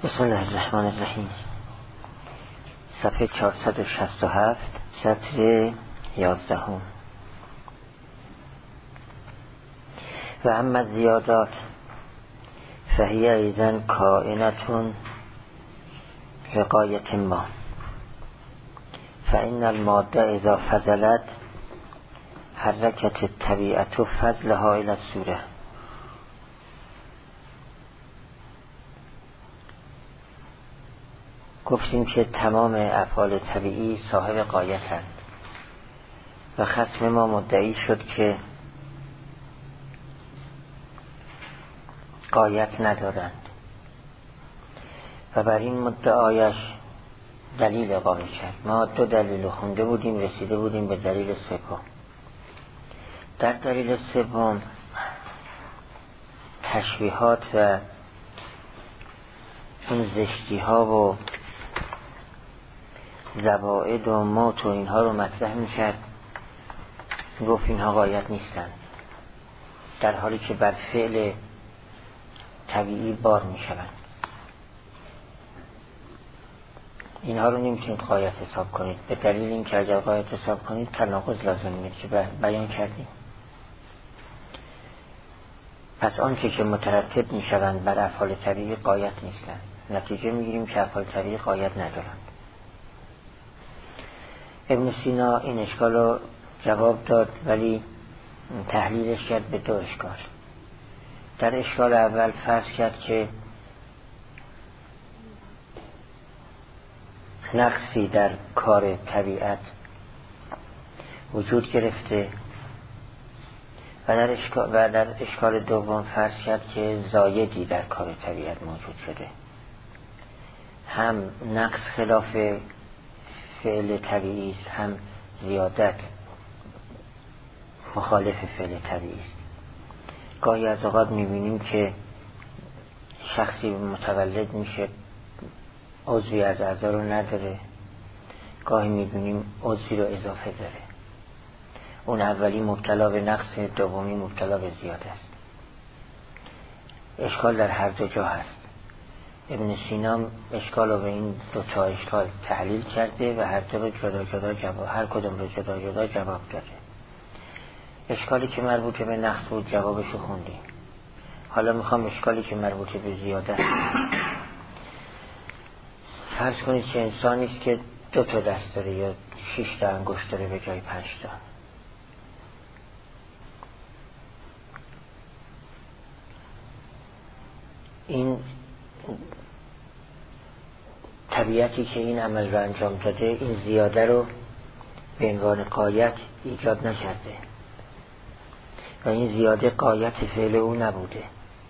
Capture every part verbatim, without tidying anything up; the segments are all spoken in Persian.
بسم الله الرحمن الرحیم. صفحه چهارصد و شصت و هفت، سطر یازدهم. و اما زیادات فهی ایضا کائنتون لغایت ما فإن الماده اذا فضلت حرکت الطبیعت و فضلها الی الصوره. گفتیم که تمام افعال طبیعی صاحب غایتند و خصم ما مدعی شد که غایت ندارند و بر این مدعایش دلیل اقامه کرد. ما دو دلیل خونده بودیم، رسیده بودیم به دلیل سوم. در دلیل سوم تشبیهات و اون زشتی ها و زوائد و موت و اینها رو مطرح می‌کرد. گفت اینها غایت نیستند، در حالی که بر فعل طبیعی بار می‌شوند. اینها رو نمی‌تونید غایت حساب کنید، به دلیل اینکه اگر غایت حساب کنید تناقض لازم میاد که بیان کردیم. پس آنچه که مترتب می‌شوند بر افعال طبیعی غایت نیستند. نتیجه می‌گیریم که افعال طبیعی غایت ندارند. ابن سینا این اشکال رو جواب داد، ولی تحلیلش کرد به دو اشکال. در اشکال اول فرض کرد که نقصی در کار طبیعت وجود گرفته و در اشکال, و در اشکال دوم فرض کرد که زایدی در کار طبیعت موجود شده. هم نقص خلاف فعل طبیعی است، هم زیادت مخالف فعل طبیعی است. گاهی از اوقات میبینیم که شخصی متولد میشه عضوی از اعضا رو نداره، گاهی میبینیم عضوی رو اضافه داره. اون اولی مبتلا به نقص، دومی مبتلا به زیاده است. اشکال در هر دو جا هست. ابن سینا اشکال رو به این دو تا اشکال تحلیل کرده و هر دو رو جدا جدا جواب، هر کدوم رو جدا جدا جواب داده. اشکالی که مربوط به نقص بود جوابش رو خوندیم. حالا میخوام اشکالی که مربوط به زیاده است. فرض کنید که انسانی است که دو تا دست داره یا شش تا انگشت داره به جای پنج تا. این طبیعتی که این عمل رو انجام داده این زیاده رو به عنوان غایت ایجاد نکرده و این زیاده غایت فعل او نبوده.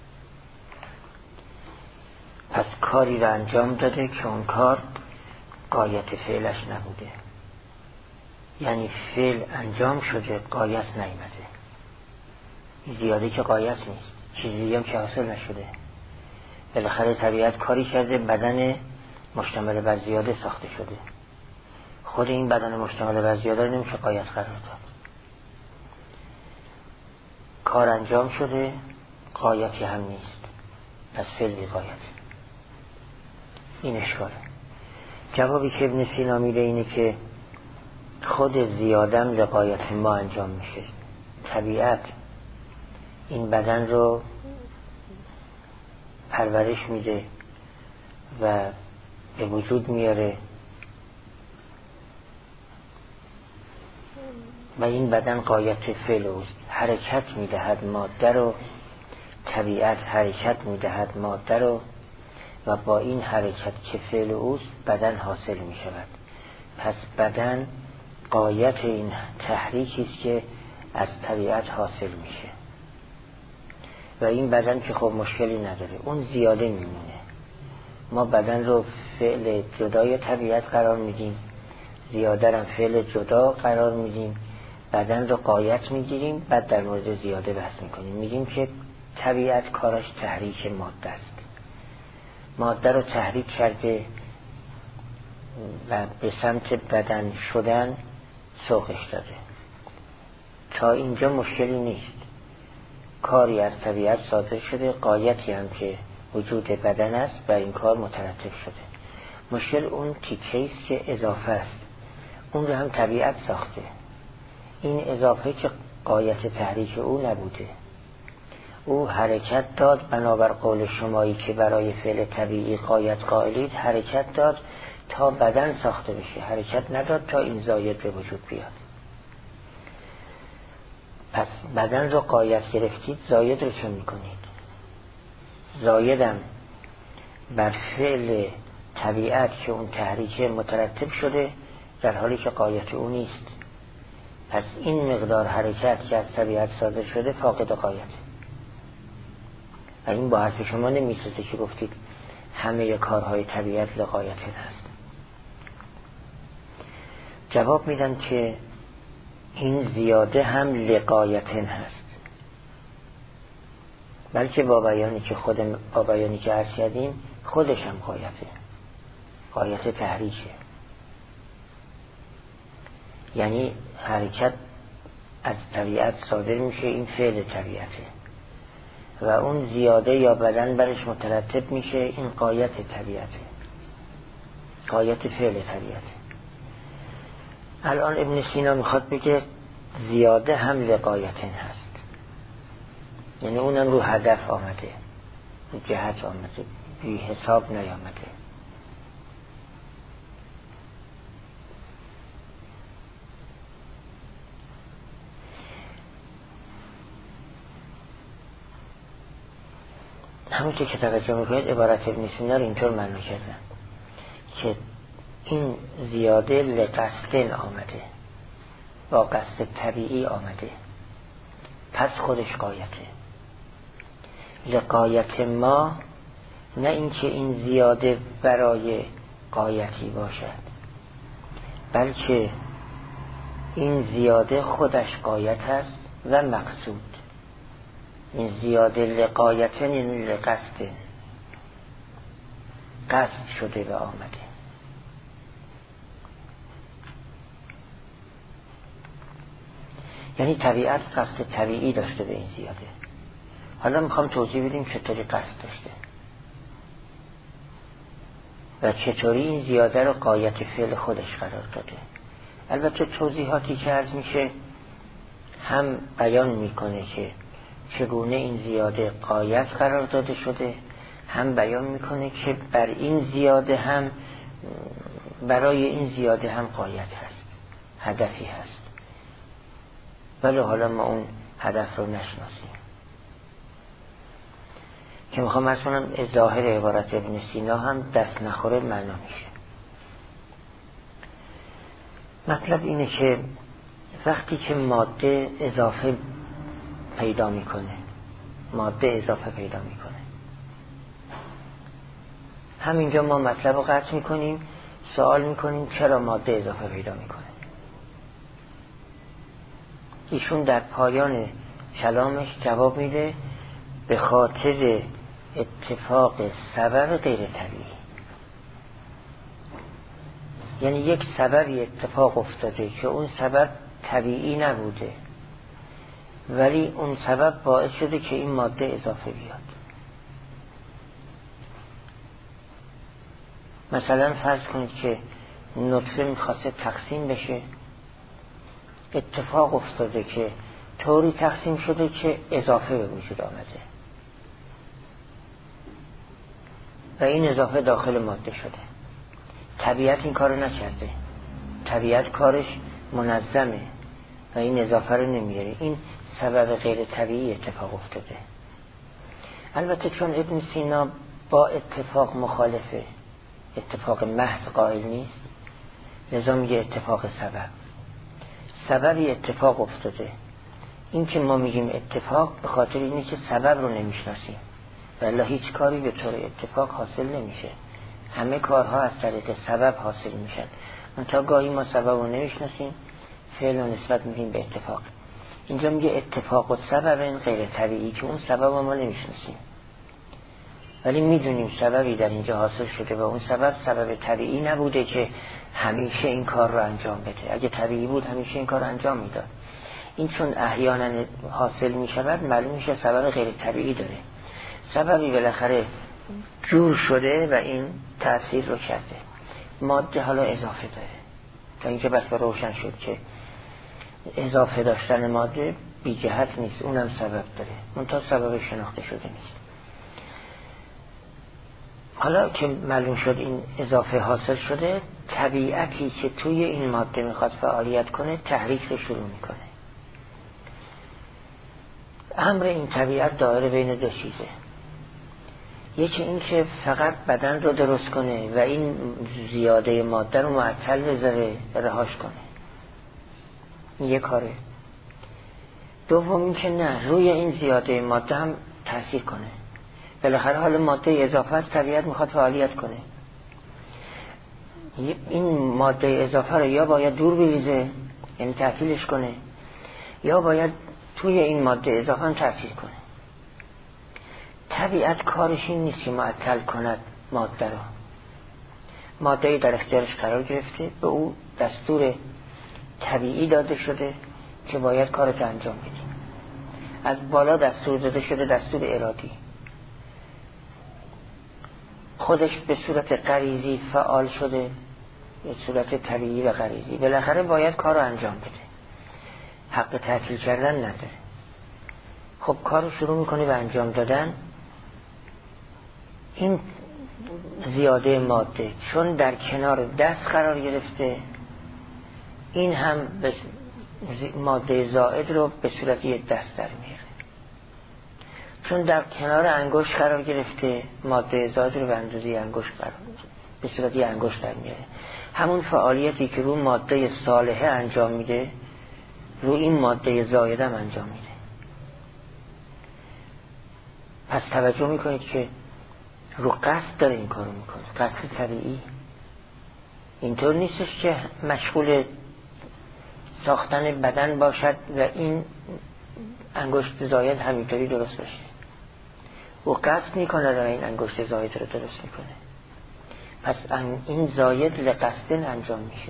پس کاری رو انجام داده که اون کار غایت فعلش نبوده، یعنی فعل انجام شده غایت نیامده. این زیاده که غایت نیست، چیزی هم که حاصل نشده. بالاخره طبیعت کاری کرده، بدن مشتمل بر زیاده ساخته شده. خود این بدن مشتمل بر زیاده رو نمیشه غایت قرار داد. کار انجام شده، غایتی هم نیست، پس فعلی غایت. این اشکاله. جوابی که ابن سینا میده اینه که خود زیادم لغایت ما انجام میشه. طبیعت این بدن رو پرورش میده و به وجود میاره و این بدن غایت فعل اوست. حرکت میدهد ماده رو، طبیعت حرکت میدهد ماده رو و با این حرکت که فعل اوست بدن حاصل میشود. پس بدن غایت این تحریکی است که از طبیعت حاصل میشه و این بدن که خب مشکلی نداره، اون زیاده میمونه. ما بدن رو فعل جدای طبیعت قرار میدیم، زیاده هم فعل جدا قرار میدیم، بدن رو غایت میگیریم، بعد در مورد زیاده بحث میکنیم. میگیم که طبیعت کارش تحریک ماده است، ماده رو تحریک کرده و به سمت بدن شدن سوقش داده. تا اینجا مشکلی نیست، کاری از طبیعت صادر شده، غایتی هم که وجود بدن است بر این کار مترتب شده. مشکل اون تیکه است که اضافه است، اون رو هم طبیعت ساخته. این اضافه که غایت تحریک او نبوده، او حرکت داد بنابر قول شمایی که برای فعل طبیعی غایت قائلید، حرکت داد تا بدن ساخته بشه، حرکت نداد تا این زاید به وجود بیاد. پس بدن رو غایت گرفتید، زاید رو چه میکنید؟ زایدم بر فعل طبیعت که اون تحریک مترتب شده در حالی که غایت او نیست. پس این مقدار حرکت که از طبیعت صادر شده فاقد غایت. و این با حرف شما نمیسازه که گفتید همه کارهای طبیعت لغایت هست. جواب میدن که این زیاده هم لغایت هست، بلکه با بیانی که خود با بیانی که عرض کردیم خودش هم غایته، غایت تحریکه. یعنی حرکت از طبیعت صادر میشه، این فعل طبیعته، و اون زیاده یا بدن برش مترتب میشه، این غایت طبیعته، غایت فعل طبیعته. الان ابن سینا میخواد بگه زیاده هم لغایت هست، یعنی اونم رو هدف آمده، جهت آمده، بی حساب نیامده. همونطور که توجه میکنید عبارت ابن سینا رو اینطور معنی کردن که این زیاده لقصدن آمده، با قصد طبیعی آمده، پس خودش غایته. لغایت ما نه اینکه این زیاده برای غایتی باشد، بلکه این زیاده خودش غایت است و مقصود. این زیاده لغایتن یعنی لقصد، قصد شده و آمده. یعنی طبیعت قصد طبیعی داشته به این زیاده. حالا میخوام توضیح بدیم چطوری قصد داشته و چطوری این زیاده رو غایت فعل خودش قرار داده. البته توضیحاتی که عرض میشه هم بیان میکنه که چگونه این زیاده غایت قرار داده شده، هم بیان میکنه که بر این زیاده هم برای این زیاده هم غایت هست، هدفی هست، ولی حالا ما اون هدف رو نشناسیم. که میخوام ارز کنم ظاهر عبارت ابن سینا هم دست نخوره معنا میشه. مطلب اینه که وقتی که ماده اضافه پیدا میکنه، ماده اضافه پیدا میکنه، همینجا ما مطلب رو قطع میکنیم، سوال میکنیم چرا ماده اضافه پیدا میکنه. ایشون در پایان کلامش جواب میده به خاطر اتفاق سبب غیر طبیعی. یعنی یک سببی اتفاق افتاده که اون سبب طبیعی نبوده، ولی اون سبب باعث شده که این ماده اضافه بیاد. مثلا فرض کنید که نطفه میخواسته تقسیم بشه، اتفاق افتاده که طوری تقسیم شده که اضافه به وجود آمده و این اضافه داخل ماده شده. طبیعت این کارو نکرده، طبیعت کارش منظمه و این اضافه رو نمیاره، این سبب غیر طبیعی اتفاق افتاده. البته چون ابن سینا با اتفاق مخالفه، اتفاق محض قائل نیست، لذا میگه اتفاق سبب. سببی اتفاق افتاده. این که ما میگیم اتفاق به خاطر اینه که سبب رو نمیشناسیم، ولی هیچ کاری به طور اتفاق حاصل نمیشه، همه کارها از طریق سبب حاصل میشن. منتها گاهی ما سبب رو نمیشناسیم، فعل و نسبت میدیم به اتفاق. اینجا میگه اتفاق و سبب این غیر طبیعی که اون سبب ما نمیشناسیم، ولی میدونیم سببی در اینجا حاصل شده و اون سبب سبب طبیعی نبوده که همیشه این کار رو انجام بده. اگه طبیعی بود همیشه این کار رو انجام میداد. این چون احیانا حاصل میشود معلوم میشه سبب غیر طبیعی داره. سببی بالاخره جور شده و این تأثیر رو کرده. ماده حالا اضافه داره، تا اینکه بس روشن شد که اضافه داشتن ماده بی جهت نیست، اونم سبب داره، منتها سبب شناخته شده نیست. حالا که معلوم شد این اضافه حاصل شده، طبیعتی که توی این ماده میخواد فعالیت کنه تحریک رو شروع میکنه. امر این طبیعت دایره بین دو چیزه، یکی این که فقط بدن رو درست کنه و این زیاده ماده رو معطل بذاره رهاش کنه، این یک کاره. دوم این که نه، روی این زیاده ماده هم تأثیر کنه. بالاخره حال ماده اضافه است، طبیعت میخواد فعالیت کنه. این ماده اضافه رو یا باید دور بریزه، یعنی تعطیلش کنه، یا باید توی این ماده اضافه هم تأثیر کنه. طبیعت کارش این نیست که معطل کند ماده رو. ماده در اختیارش قرار گرفته، به او دستور طبیعی داده شده که باید کارت انجام بدی. از بالا دستور داده شده، دستور ارادی. خودش به صورت غریزی فعال شده، به صورت طبیعی و غریزی. بالاخره باید کار رو انجام بده، حق تعطیل کردن نداره. خب کار رو شروع میکنه به انجام دادن. این زیاده ماده چون در کنار دست قرار گرفته، این هم به ماده زائد رو به صورت یک دست در میاره. چون در کنار انگشت قرار گرفته، ماده زائد رو به اندازه انگشت قرار به صورت یک انگشت در میاره. همون فعالیتی که رو ماده صالحه انجام میده، رو این ماده زائد هم انجام میده. پس توجه میکنید که رو قصد داره این کارو میکنه، قصد طبیعی. اینطور نیستش که مشغول ساختن بدن باشد و این انگشت زائد همینطوری درست بشه. او قصد میکنه و این انگشت زائد رو درست میکنه. پس این زائد لقصدن انجام میشه،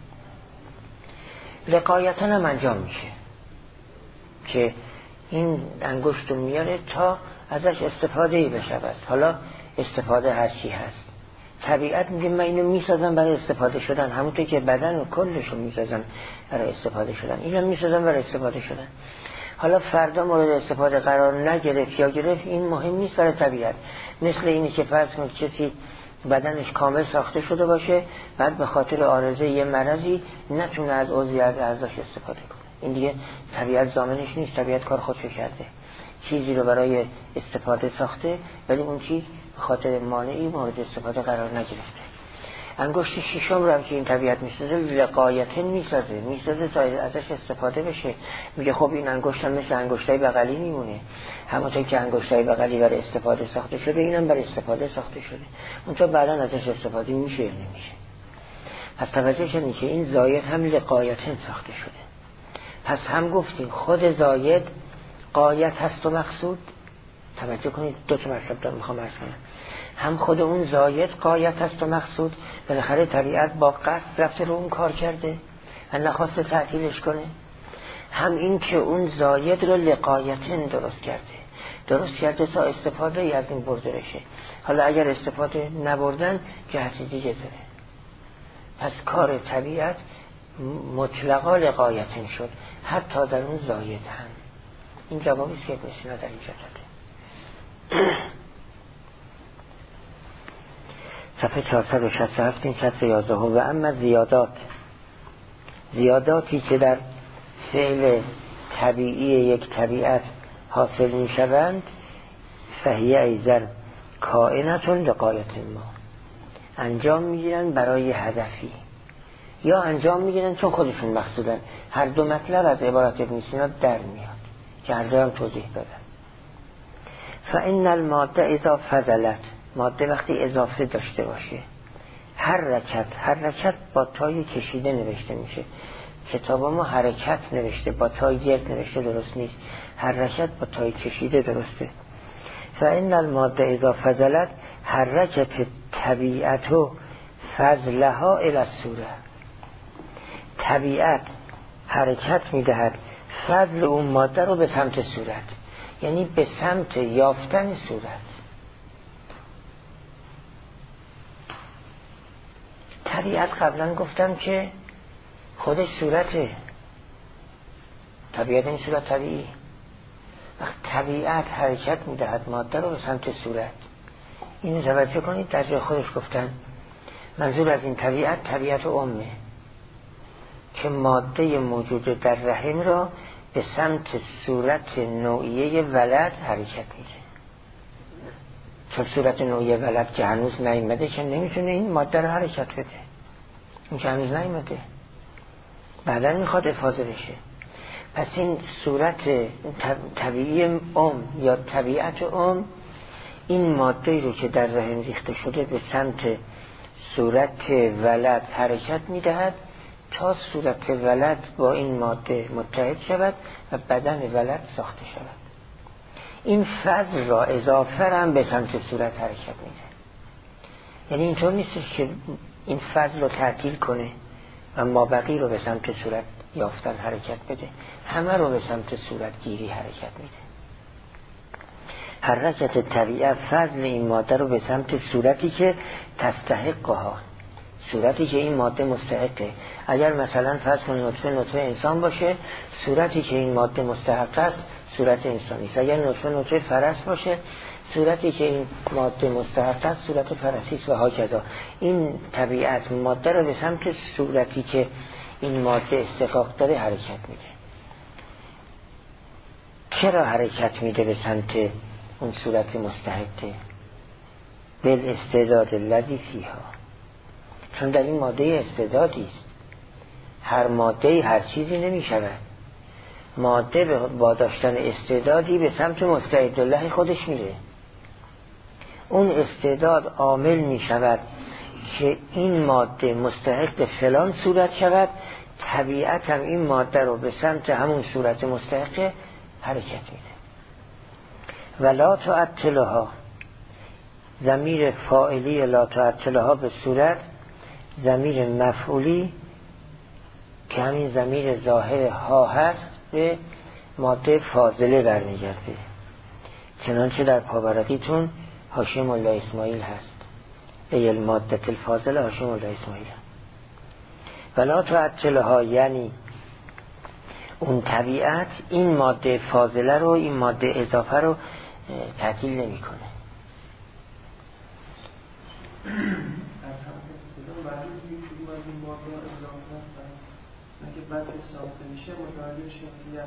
لقایتن هم انجام میشه که این انگشت رو میاره تا ازش استفاده ای بشود. حالا استفاده هر چی هست، طبیعت میگه من اینو میسازم برای استفاده شدن، همونطور که بدن و کلش رو میسازم برای استفاده شدن، اینو میسازم برای استفاده شدن. حالا فردا مورد استفاده قرار نگرفت یا گرفت، این مهم نیست برای طبیعت. مثل اینی که فرض کنید کسی بدنش کامل ساخته شده باشه، بعد به خاطر عارضه یه مرضی نتونه از عضوی از اعضاش استفاده کنه، این دیگه طبیعت ضامنش نیست. طبیعت کار خودشو کرده، چیزی رو برای استفاده ساخته، ولی اون چیز به خاطر مانعی مورد استفاده قرار نگرفته. انگشت شیشم رو هم که این طبیعت میسازه، لقایتن میسازه، میسازه تا ازش استفاده بشه. میگه خب این انگشت هم مثل انگشتای بغلی میمونه، همونطور که انگشتای بغلی برای استفاده ساخته شده، اینم برای استفاده ساخته شده، اونطور بعدا ازش استفاده میشه یا نمیشه. پس توجه کنید که این زاید هم لقایتن ساخته شده. پس هم گفتیم خود زاید غایت هست و مقصود. توجه کنید دو تا مطلب دارم میخوام عرض کنم. هم خود اون زاید غایت هست و مقصود، بالاخره طبیعت با قصد رفته رو اون کار کرده و نخواسته تعطیلش کنه. هم این که اون زاید رو لقایتن درست کرده، درست کرده تا استفاده ای از این برده بشه. حالا اگر استفاده نبردن جهت دیگه داره. پس کار طبیعت مطلقا لقایتن شد، حتی در اون زاید هم. این جوابیست که بسینا در اینجا داده. صفحه چهارصد و شصت و هفت این شصت و یازده. و اما زیادات، زیاداتی که در فعل طبیعی یک طبیعت حاصل می شوند، فهیه ایزر کائنتون لقایت ما، انجام می گیرن برای هدفی یا انجام می گیرن چون خودشون مقصودن. هر دو مطلب از عبارت ابن سینا در میاد که هر دو هم توضیح دادن. فإن الماده اذا فضلت، ماده وقتی اضافه داشته باشه، حرکت، حرکت با تای کشیده نوشته میشه. کتاب ما حرکت نوشته، با تای گرد نوشته، درست نیست. حرکت با تای کشیده درسته. فإن الماده اذا فضلت حرکت طبیعت و فضلها الی الصوره، طبیعت حرکت میدهد فضل اون ماده رو به سمت صورت، یعنی به سمت یافتن صورت. طبیعت قبلا گفتم که خودش صورته، طبیعت این صورت طبیعی. وقت طبیعت حرکت میدهد ماده رو به سمت صورت، اینو توجه کنید. در جای خودش گفتن منظور از این طبیعت طبیعت امه که ماده موجود در رحم را به سمت صورت نوعیه ولد حرکت میده. چون صورت نوعیه ولد که هنوز نیامده که نمیتونه این ماده رو حرکت بده، این که هنوز نیامده، بعدا میخواد افاضه بشه. پس این صورت طبیعی ام یا طبیعت ام این ماده رو که در رحم ریخته شده به سمت صورت ولد حرکت میدهد تا صورت ولد با این ماده متحد شود و بدن ولد ساخته شود. این فضل را اضافه هم به سمت صورت حرکت میده. یعنی اینطور نیست که این فضل رو تعطیل کنه و مابقی رو به سمت صورت یافتن حرکت بده، همه رو به سمت صورت گیری حرکت میده. حرکت طبیعت فضل این ماده رو به سمت صورتی که تستحقها، صورتی که این ماده مستحقه. اگر مثلا فرض کن نطفه نطفه انسان باشه، صورتی که این ماده مستحق است صورت انسانی است. اگر نطفه نطفه فرس باشه، صورتی که این ماده مستحق است صورت فرسی است و هاکذا. این طبیعت ماده رو به سمت صورتی که این ماده استحقاق داره حرکت میده. چرا حرکت میده به سمت اون صورت مستحقه؟ بل استعداد الذی فیها، چون در این ماده استعدادی است. هر ماده هر چیزی نمی شود. ماده با داشتن استعدادی به سمت مستعد الله خودش میره. اون استعداد عامل می شود که این ماده مستحق فلان صورت شود، طبیعت هم این ماده رو به سمت همون صورت مستحق حرکت میده. ولا تعطلها، ضمیر فاعلی لا تعطلها به صورت ضمیر مفعولی که همین ضمیر ظاهر ها هست به ماده فاضله برمیگرده، چنانچه در پاورقیتون حاشیه مولا اسماعیل هست، ای الماده الفاضله حاشیه مولا اسماعیل. ولا تعطلها یعنی اون طبیعت این ماده فاضله رو، این ماده اضافه رو تعطیل نمی کنه. بعد ساخته میشه متوجه شکلی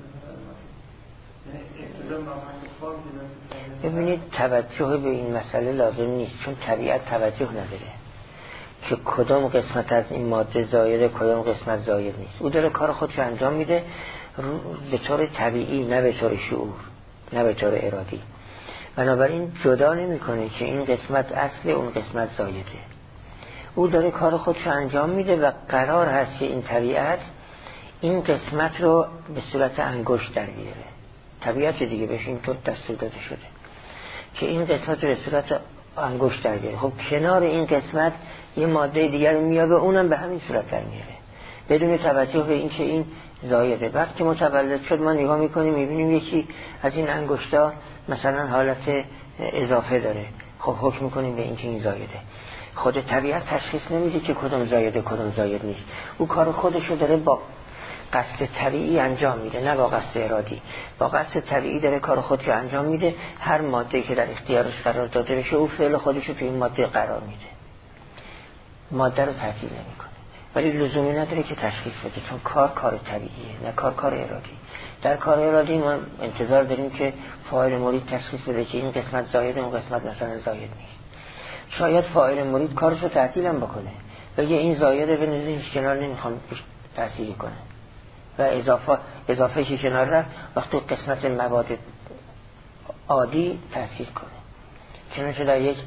هست. ببینید توجه به این مسئله لازم نیست، چون طبیعت توجه نداره که کدام قسمت از این ماده زایده کدام قسمت زاید نیست. او داره کار خودش انجام میده به طور طبیعی، نه به طور شعور، نه به طور ارادی. بنابراین جدا نمیکنه که این قسمت اصل اون قسمت زایده. او داره کار خودش انجام میده و قرار هست که این طبیعت این قسمت رو به صورت انگشت در بیاره. طبیعت دیگه بهش اینطور دستور داده شده که این قسمت رو به صورت انگشت در بیاره. خب کنار این قسمت یه ماده دیگر رو میاره، اونم به همین صورت در میاره بدون توجه به این که این زایده. بعد که متولد شد ما نگاه میکنیم میبینیم یکی از این انگشتا مثلا حالت اضافه داره، خب حکم میکنیم به این که این زایده. خود طبیعت تشخیص نمیده که کدوم زایده کدوم زاید نیست. او کار خودشو داره با قصد طبیعی انجام میده، نه با قصد ارادی. با قصد طبیعی داره کار خودشو انجام میده. هر ماده که در اختیارش قرار داده بشه او فعل خودشو تو این ماده قرار میده، ماده رو تعطیل نمیکنه. ولی لزومی نداره که تشخیص بده، چون کار کار طبیعیه، نه کار کار ارادی. در کار ارادی ما انتظار داریم که فاعل مرید تشخیص بده که این قسمت زاید اون قسمت مثلا زاید نیست. شاید فاعل مرید کارشو تعطیل هم بکنه، بگه این زایده به نزدیکش کنار نمیخوام تأثیری کنه و اضافه اضافه شی کنار رفت وقتی قسمت مواد عادی تأثیر کنه. چنانچه در یک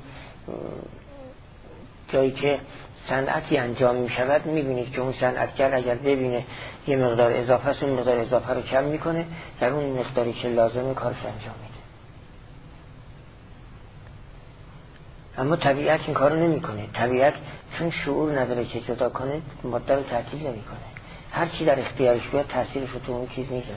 جایی که صنعتی انجام می شود می بینید که اون صنعتگر اگر ببینه یه مقدار اضافه است اون مقدار اضافه رو کم میکنه، در اون مقداری که لازمه کارش انجام میده. اما طبیعت این کارو نمیکنه. طبیعت چون شعور نداره که جدا کنه ماده رو تعطیل نمیکنه. هر چی در اختیارش بیاد تأثیرش رو تو اون چیز میذاره.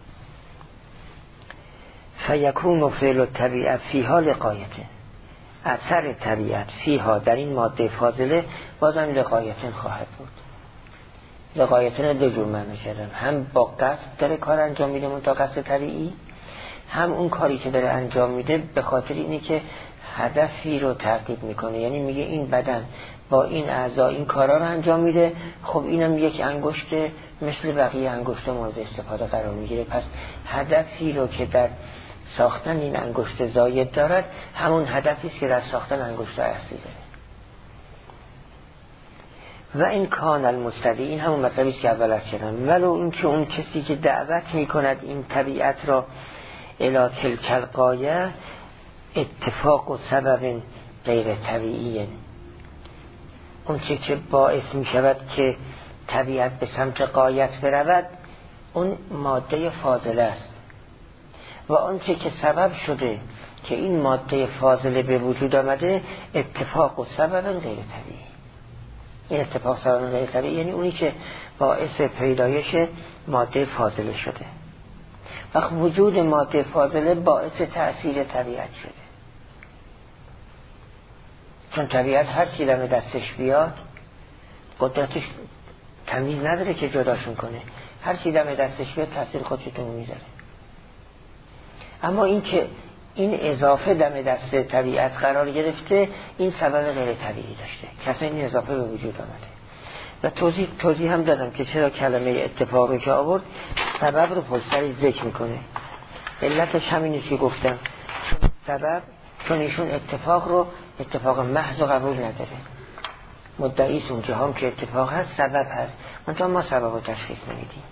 فیکون فعل الطبیعه فیها لغایته، اثر طبیعت فیها در این ماده فاضله بازم لغایتن خواهد بود. لغایتن دو جور معنی کردم، هم با قصد داره کار انجام میده منتها قصد طبیعی، هم اون کاری که داره انجام میده به خاطر اینه که هدفی رو تحقیق میکنه. یعنی میگه این بدن با این اعضا این کارا رو انجام میده، خب اینم یک انگشت مثل بقیه انگشت مورد استفاده قرار میگیره، پس هدفی رو که در ساختن این انگشت زاید دارد همون هدفی است که در ساختن انگشت اصلی داره. و این کان المستدی، این همون مطلبی است که اول از کردم، ولو این که اون کسی که دعوت میکند این طبیعت را الی تلک الغایه اتفاق و سبب غیر طبیعی، اون چه که باعث می شود که طبیعت به سمت غایت برود اون ماده فاضله است، و اون چه که سبب شده که این ماده فاضله به وجود آمده اتفاق و سبب غیر طبیعی. این اتفاق سبب غیر طبیعی یعنی اونی که باعث پیدایش ماده فاضله شده. وقت وجود ماده فاضله باعث تأثیر طبیعت شده، چون طبیعت هر چی دم دستش بیاد قدرتش تمیز نداره که جداشون کنه، هر چی دم دستش بیاد تأثیر خودشون میذاره. اما این که این اضافه دم دست طبیعت قرار گرفته این سبب غیر طبیعی داشته، کسی این اضافه به وجود آمده. و توضیح توضیح هم دادم که چرا کلمه اتفاقی که آورد سبب رو پشتری ذکر میکنه. علتش همینه که گفتم، چون سبب چون ایشون اتفاق رو اتفاق محض و قبول نداره، مدعیست اون جهان که اتفاق هست سبب هست، منطقه ما سبب رو تشخیص نمیدیم.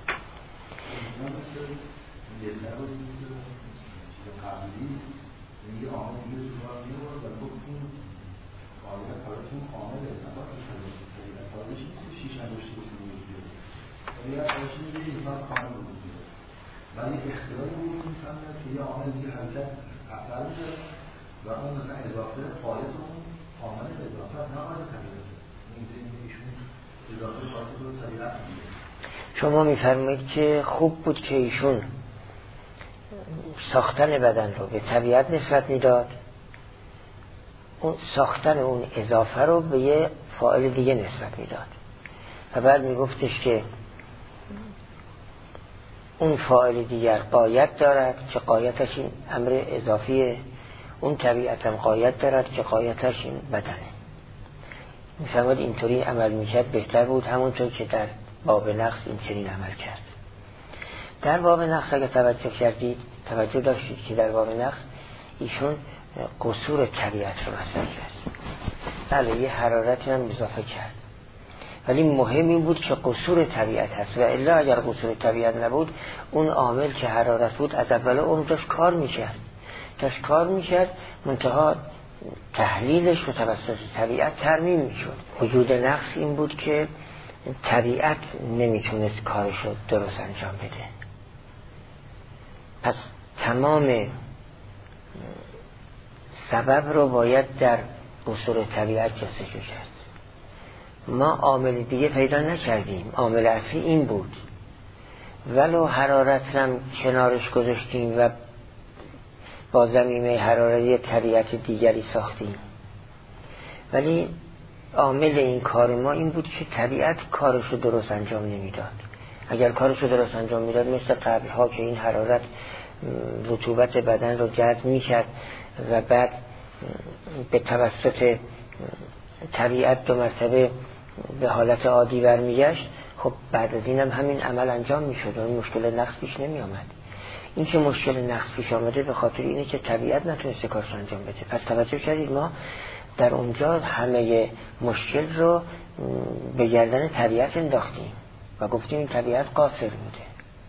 ولی اختیاری بود می‌فهمد که یه عامل دیگه حرکت افعال می‌شه و اون مثلا اضافه فایز اون عامل اضافه نباید طبیعت این ایشون اضافه فایز رو طبیعت می‌گیره. شما می‌فرمایید که خوب بود که ایشون ساختن بدن رو به طبیعت نسبت میداد، اون ساختن اون اضافه رو به یه فاعل دیگه نسبت میداد و بعد میگفتش که اون فاعل دیگر قایت دارد که قایتش این امر اضافیه، اون طبیعت هم قایت دارد که قایتش این بدنه. میفهمد اینطوری عمل میکرد بهتر بود، همونطور که در باب نقص این چنین عمل کرد. در باب نقص اگه توجه کردید توجه داشتید که در باب نقص ایشون قصور طبیعت رو مطرح کرد. بله یه حرارتی هم اضافه کرد، ولی مهم این بود که قصور طبیعت هست و الا اگر قصور طبیعت نبود اون عامل که حرارت بود از اول اون داشت کار میکرد داشت کار میکرد منتها تحلیلش و توسط طبیعت ترمیم میشد. وجود نقص این بود که طبیعت نمیتونست کارش رو درست انجام بده، پس تمام سبب رو باید در قصور طبیعت جستجو کرد. ما عامل دیگه پیدا نکردیم، عامل اصلی این بود، ولو حرارت هم کنارش گذاشتیم و با ضمیمه حرارتی طبیعت دیگری ساختیم، ولی عامل این کار ما این بود که طبیعت کارش رو درست انجام نمیداد. اگر کارش رو درست انجام میداد مثل قبلها که این حرارت رطوبت بدن رو جذب میکرد و بعد به توسط طبیعت دو مرتبه به حالت عادی برمیگشت، خب بعد از این هم همین عمل انجام میشد و این مشکل نقص پیش نمی آمد. این که مشکل نقص پیش آمده به خاطر اینه که طبیعت نتونسته کارش انجام بده. پس توجه کردید ما در اونجا همه مشکل رو به گردن طبیعت انداختیم و گفتیم این طبیعت قاصر بوده.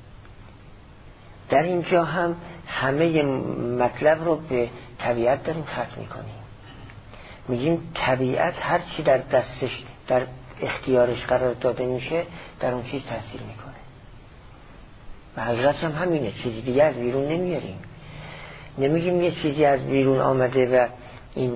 در اینجا هم همه مطلب رو به طبیعت داریم ختم میکنیم، میگیم طبیعت هر چی در دستش در اختیارش قرار داده میشه در اون چیز تاثیر میکنه و حضرت هم همینه، چیزی دیگه از بیرون نمیاریم. نمیگیم یه چیزی از بیرون آمده و این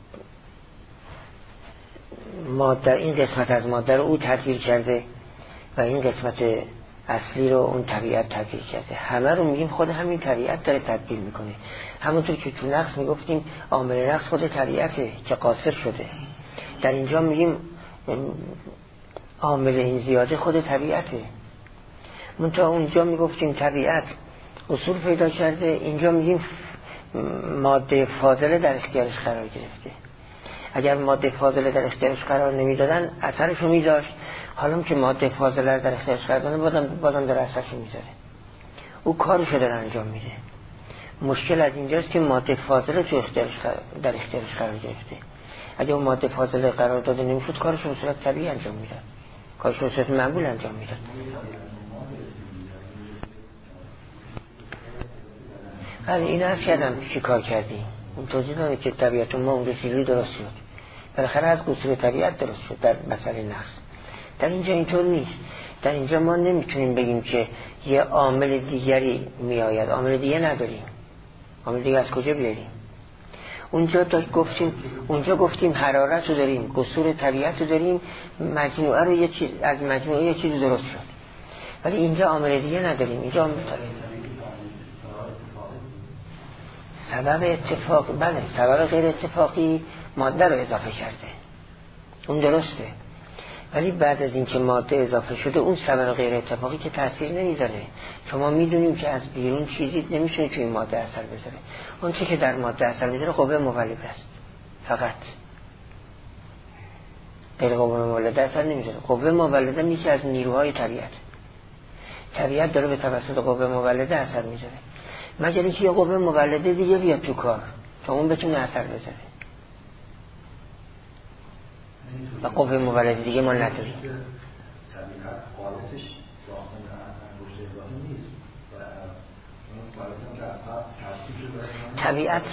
ماده این قسمت از ماده رو او تغییر کرده و این قسمت اصلی رو اون طبیعت تغییر کرده. همه رو میگیم خود همین طبیعت داره تبدیل میکنه. همونطور که تو نقص میگفتیم عامل نقص خود طبیعته که قاصر شده، در اینجا میگیم عامل این زیاده خود طبیعته. منتها اونجا میگفتیم طبیعت اصول پیدا کرده، اینجا میگیم ماده فاضله در اختیارش قرار گرفته. اگر ماده فاضله در اختیارش قرار نمیدادن اثرشو میذاشت، حالا که ماده فاضله در اختیارش قرار دادن بازم بازم در اثرشو میذاره، او کارشو داره انجام میده. مشکل از اینجاست که ماده فاضله تو اختیارش در اختیارش قرار گرفته. اگر اون ماده فاضله قرار داده نمیشد کارشو به صورت طبیعی انجام میداد، کارشو به صورت معمول انجام میداد. ولی این عرض کردم چی کار کردیم، اون توضیح داده که طبیعت ما اون رسیدی درست شد، بالاخره از قصور طبیعت درست شد در مسئله نقص. در اینجا اینطور نیست. در اینجا ما نمیتونیم بگیم که یه عامل دیگری میآید، عامل دیگه نداریم. عامل دیگه از کجا بیاریم؟ اونجا تا گفتیم اونجا گفتیم حرارت رو داریم، قصور طبیعت رو داریم، مجموعه رو یه چیز از مجموعه یه چیز درست شد. ولی اینجا عامل دیگه نداریم. اینجا عامل سبب اتفاق، بله سبب غیر اتفاقی ماده رو اضافه کرده، اون درسته. ولی بعد از اینکه ماده اضافه شده اون سبب غیر اتفاقی که تاثیر نمیذاره. شما میدونیم که از بیرون چیزی نمیشه که این ماده اثر بذاره. اون چیزی که در ماده اثر میذاره قوه مولده است فقط، غیر قوه مولده اثر نمیذاره. قوه مولده میشه از نیروهای طبیعت. طبیعت داره به توسط قوه مولده اثر میذاره، مگر اینکه یه قوه مولده دیگه بیاد تو کار تا اون بتونه اثر بذاره. و قوه مولده دیگه ما نداریم. طبیعت قالتش ساختن انگشت اضافی نیست و اون قالتش در ترسیب طبیعت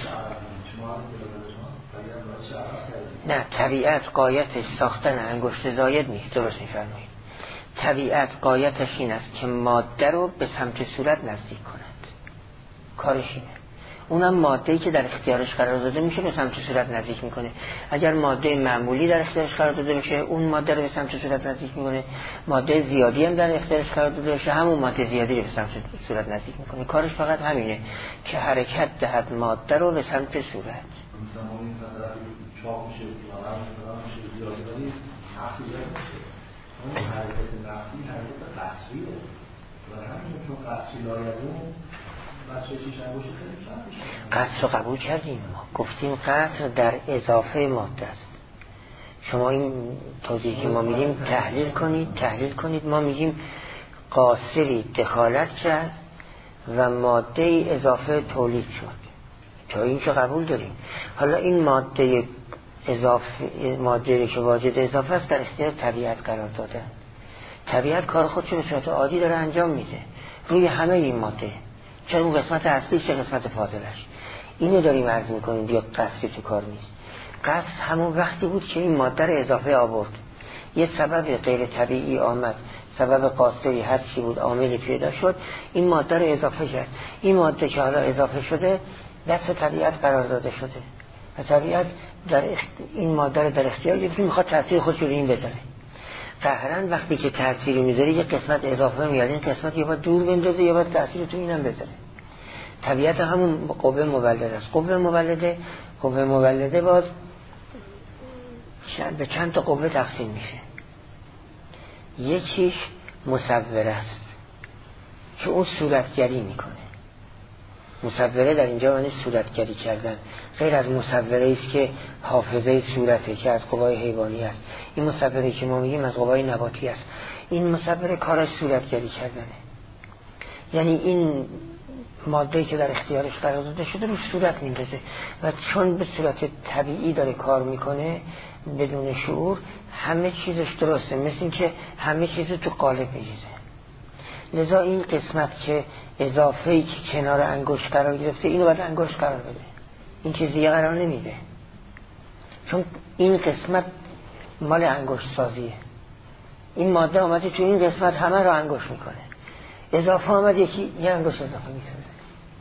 نه، طبیعت قایتش ساختن انگشت زاید نیست. درست می‌فرمایید. طبیعت قایتش این است که ماده رو به سمت صورت نزدیک کند، کارش اینه. اونم ماده‌ای که در اختیارش قرار داده میشه به سمت صورت نزدیک میکنه. اگر ماده معمولی در اختیارش قرار داده بشه اون ماده رو به سمت صورت نزدیک میکنه، ماده زیادی هم در اختیارش قرار داده بشه همون ماده زیادی رو به سمت صورت نزدیک میکنه. کارش فقط همینه که حرکت دهد ماده رو به سمت صورت. مثلا این طرف چاق میشه واقعا مثلا میشه زیادی ولی تحقیق میشه. اون حرکت نفسی حرکت قصریه و همین چون قصری لایدون قصر رو قبول کردیم. ما گفتیم قصر در اضافه ماده است. شما این توضیحی که ما میدیم تحلیل کنید تحلیل کنید ما میگیم قاصری دخالت کرد و ماده اضافه تولید شد، تا این که قبول داریم. حالا این ماده اضافه، ماده که واجد اضافه است، در اختیار طبیعت قرار داده. طبیعت کار خودش به صورت عادی داره انجام میده روی همه این ماده، چه اون قسمت اصلی چه قسمت فاضلش. اینو داریم عرض میکنیم. بیا قصری تو کار نیست. قصر همون وقتی بود که این ماده رو اضافه آورد، یه سبب غیر طبیعی آمد، سبب قاصری هر چی بود عاملی پیدا شد، این ماده رو اضافه کرد. این ماده که حالا اضافه شده دست طبیعت قرار داده شده و طبیعت در اخت... این ماده رو در اختیار گرفته، میخواد تاثیر خودش رو این بذاره. قهرن وقتی که تأثیری میذاره یه قسمت اضافه میاد، این قسمت یا باید دور بندازه یا باید تأثیر تو اینم بذاره. طبیعت همون قوه مولده است. قوه مولده قوه مولده باز به چند تا قوه تقسیم میشه. یکیش مصوره است که اون صورتگری میکنه. مصوره در اینجا معنی صورتگری کردن، غیر از مصوره است که حافظه صورته که از قوای حیوانی است. این مصوره که ما میگیم از قوای نباتی است. این مصوره کارش صورتگری کردنه، یعنی این ماده که در اختیارش قرار داده شده رو صورت میندازه و چون به صورت طبیعی داره کار میکنه بدون شعور، همه چیزش درسته، مثل این که همه چیز تو قالب میریزه. لذا این قسمت که اضافه‌ای که کنار انگشت قرار گرفته اینو باید انگشت قرار بده، این چیزیه قرار نمیده، چون این قسمت مال انگشت سازیه. این ماده آمده تو این قسمت همه رو انگشت میکنه، اضافه آمد یکی یه انگشت اضافه میسازه.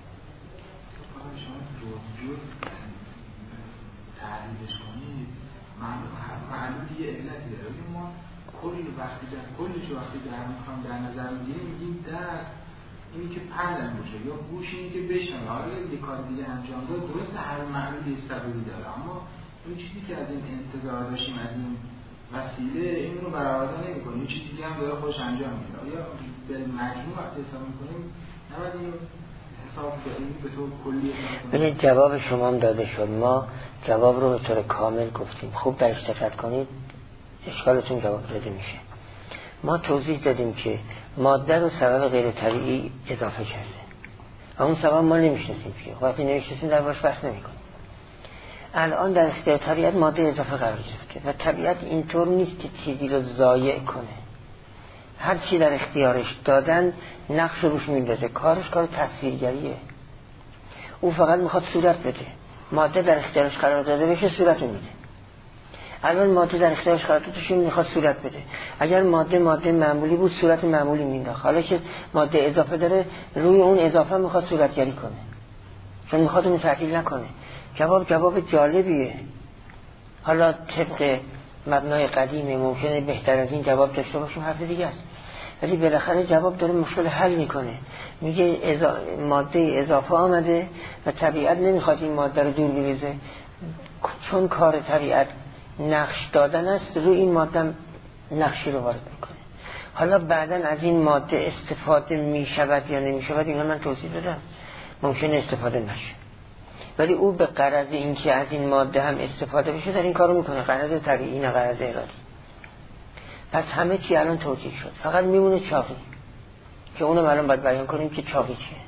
معلوم یه علتی داره. ما کلی وقتی در کلیش وقتی در میخوام در نظر میگیریم میگیم دست اینی که پردن باشه یا گوش اینی که بشنم، حالا یه کار دیگه انجام داد، درست هر معلومی استفاده داره، اما اون چیزی که از این انتظار داشتیم از این وسیله این رو برآورده نمی‌کنه، یه چیز دیگه هم داره خودش انجام میده. یا به مجموع وقتی حساب می‌کنیم نباید این حساب کنیم به طور کلی حساب کنیم. ببینید جواب شما هم داده شد، ما جواب رو به طور کامل گفتیم، خوب درش دقت کنید اشکالتون جواب داده میشه. ما توضیح دادیم که ماده رو سبب غیر طبیعی اضافه کرده و اون سبب ما نمیشناسیم که وقتی نمیشناسیم در باش بحث نمی‌کنیم. الان در اختیار طبیعت ماده اضافه قرار گرفته و طبیعت اینطور نیست که چیزی رو ضایع کنه، هر چی در اختیارش دادن نقش روش میندازه، کارش کار تصویرگریه، او فقط میخواد صورت بده. ماده در اختیارش قرار داده بشه صورت میده. الان ماده در اختیارش قرار داده بشه میخواد صورت بده. اگر ماده ماده معمولی بود صورت معمولی مینداخت، حالا که ماده اضافه داره روی اون اضافه میخواد صورتگری کنه چون میخواد اون تعطیل نکنه. جواب جواب جالبیه. حالا طبق مبنای قدیمه ممکنه بهتر از این جواب داشته باشیم، حرف دیگه است، ولی بالاخره جواب داره مشکل حل میکنه. میگه ازا... ماده اضافه آمده و طبیعت نمیخواد این ماده رو دور بریزه، چون کار طبیعت نقش دادن است روی این ماده نقشی رو وارد میکنه. حالا بعداً از این ماده استفاده میشود یا نمیشود اینا من توضیح دادم، ممکنه استفاده نشه، ولی او به غرض اینکه از این ماده هم استفاده بشه در این کارو میکنه، غرض طبیعی نه غرض ارادی. پس همه چی الان توجیه شد، فقط میمونه چاقی که اونم الان باید بیان کنیم که چاقی چیه.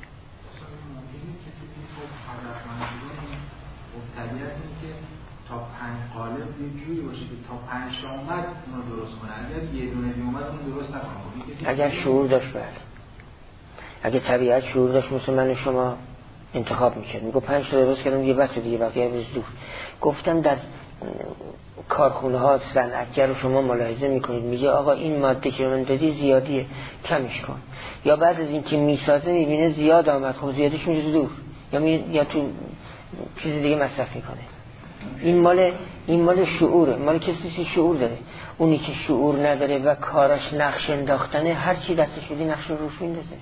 تا پنج قالب یه جوری باشه که تا پنج تا اومد اونو درست کنه، اگر یه دونه دی اومد اونو درست نکنه. اگر شعور داشت بله، اگه طبیعت شعور داشت مثل من شما انتخاب میکرد، میگو پنج تا درست کردم یه بس دیگه بقیه روز دور. گفتم در کارخونه ها صنعتگر رو شما ملاحظه میکنید میگه آقا این ماده که من دادی زیادیه کمش کن، یا بعد از این که میسازه میبینه زیاد آمد خب زیادش میره دور یا می... یا تو چیز دیگه مصرف میکنه. این مال این مال شعوره، مال کسی که شعور داره. اونی که شعور نداره و کاراش نقش انداختنه هر چی دستش بدی نقش رو روش میندازه.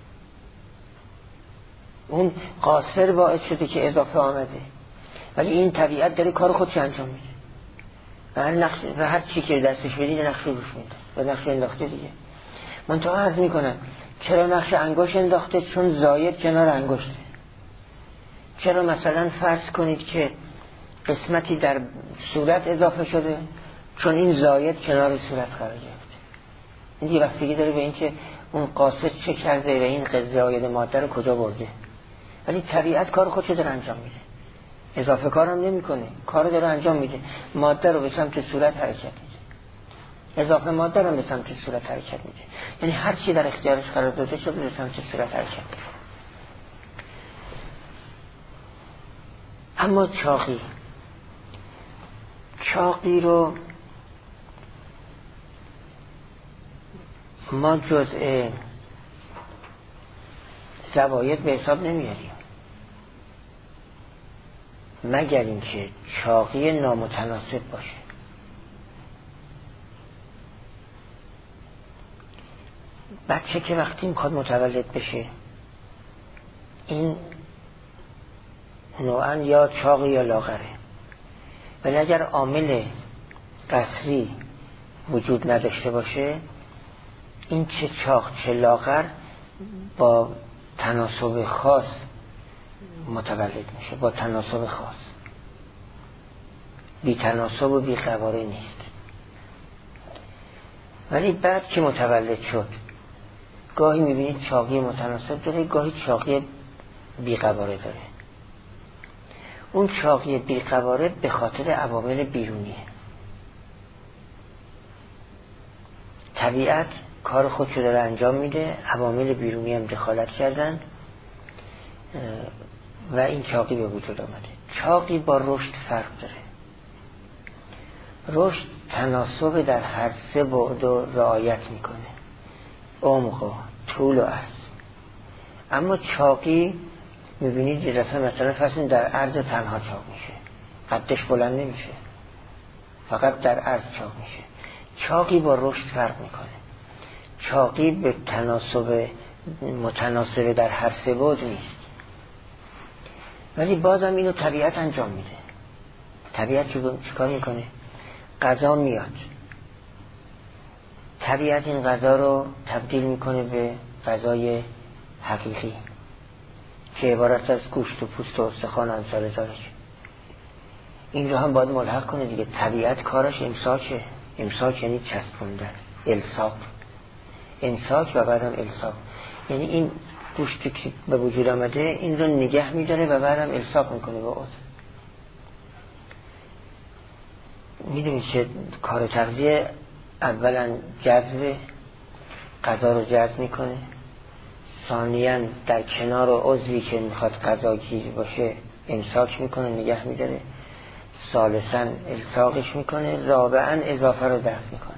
اون قاصر باعث شده که اضافه آمده، ولی این طبیعت داره کار خودش انجام میده و هر نقش و هر چی که دستش بدی نقش رو روش میندازه و نقش انداخته دیگه. منتها عرض میکنم چرا نقش انگشت انداخته؟ چون زاید کنار انگشته. چرا مثلا فرض کنید که قسمتی در صورت اضافه شده؟ چون این زاید کنار صورت قرار گرفته. این دیگه بستگی داره به این که اون قاصد چه کرده و این زاید ماده رو کجا برده. ولی طبیعت کار خودش داره انجام میده، اضافه کارم نمی کنه، کار داره انجام میده. ماده رو به سمت صورت حرکت میده، اضافه ماده رو به سمت صورت حرکت میده، یعنی هر چی در اختیارش قرار داده شده به سمت صورت حرکت میده. اما چاقی چاقی رو ما جزء زواید به حساب نمیاریم مگر اینکه چاقی نامتناسب باشه. بچه که وقتی میخواد متولد بشه این نوعاً یا چاقی یا لاغره، ولی اگر عامل قصری وجود نداشته باشه این چه چاق چه لاغر با تناسب خاص متولد میشه، با تناسب خاص، بی تناسب و بی قواره نیست. ولی بعد که متولد شد گاهی میبینید چاقی متناسب داره، گاهی چاقی بی قواره داره. اون چاقی بی قواره به خاطر عوامل بیرونیه. طبیعت کار خودشو داره انجام میده، عوامل بیرونی هم دخالت کردن و این چاقی به وجود آمده. چاقی با رشد فرق داره. رشد تناسب در هر سه بعد رعایت میکنه، عمق و طول و عرض. اما چاقی میبینید یه دفعه مثلا فرض در عرض تنها چاق میشه، قدش بلند نمیشه، فقط در عرض چاق میشه. چاقی با رشد فرق میکنه. چاقی به تناسب متناسب در هر سه بعد نیست، ولی بازم اینو طبیعت انجام میده. طبیعت چیکار میکنه؟ غذا میاد، طبیعت این غذا رو تبدیل میکنه به غذای حقیقی که عبارت از گوشت و پوست و استخوان و امثال ذالک. این رو هم باید ملحق کنه دیگه. طبیعت کارش امساکه. امساک یعنی چسبوندن، الساق، امساک و بعدم الساق، یعنی این گوشتی که به وجود آمده این رو نگه میداره و بعدم الساق میکنه به عضو. میدونید که کار تغذیه اولا جذب غذا رو جذب میکنه، ثانیاً در کنار عضوی که میخواد غذا گیر باشه امساک میکنه، نگه میداره، ثالثاً الساقش میکنه، رابعاً اضافه رو دفع میکنه.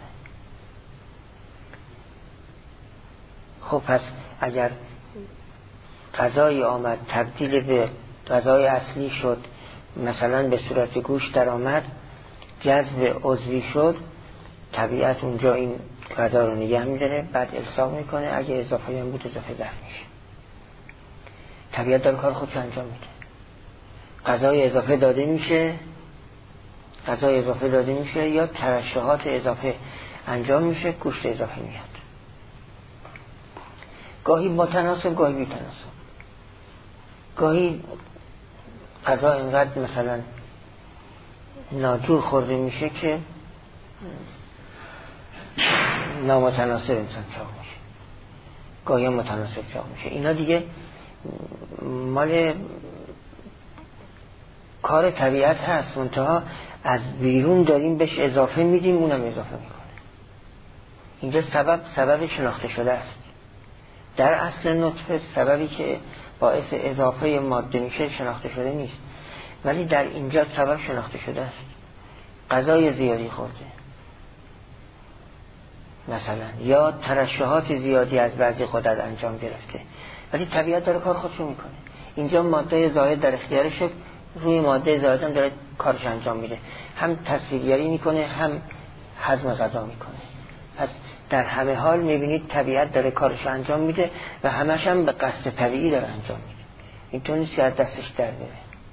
خب پس اگر غذایی آمد تبدیل به غذای اصلی شد، مثلا به صورت گوشت در آمد، جذب عضوی شد، طبیعت اونجا این غذا رو نگه میداره، بعد الساق میکنه، اگه اضافه هم بود اضافه دفع میشه. طبیعت داره کار خودش انجام میده. غذای اضافه داده میشه، غذای اضافه داده میشه یا ترشحات اضافه انجام میشه، گوشت اضافه میاد. گاهی متناسب گاهی بی تناسب. گاهی غذا اینقدر مثلا ناجور خورده میشه که نامتناسب انسان چاق میشه، گاهی متناسب چاق میشه. اینا دیگه مال کار طبیعت هست، منتها از بیرون داریم بهش اضافه میدیم، اونم اضافه میکنه. اینجا سبب سبب شناخته شده است. در اصل نطفه سببی که باعث اضافه ماده میشه شناخته شده نیست، ولی در اینجا سبب شناخته شده است. غذای زیادی خورده مثلا، یا ترشحات زیادی از بعضی قدرت انجام گرفته، ولی طبیعت داره کار خودشو میکنه. اینجا ماده زائد در اختیارشه، روی ماده زائد هم داره کارش انجام میده، هم تصویرگری میکنه هم هضم غذا میکنه. پس در همه حال میبینید طبیعت داره کارش انجام میده و همش هم به قصد طبیعی داره انجام میده. اینطور نیست که از دستش در بره.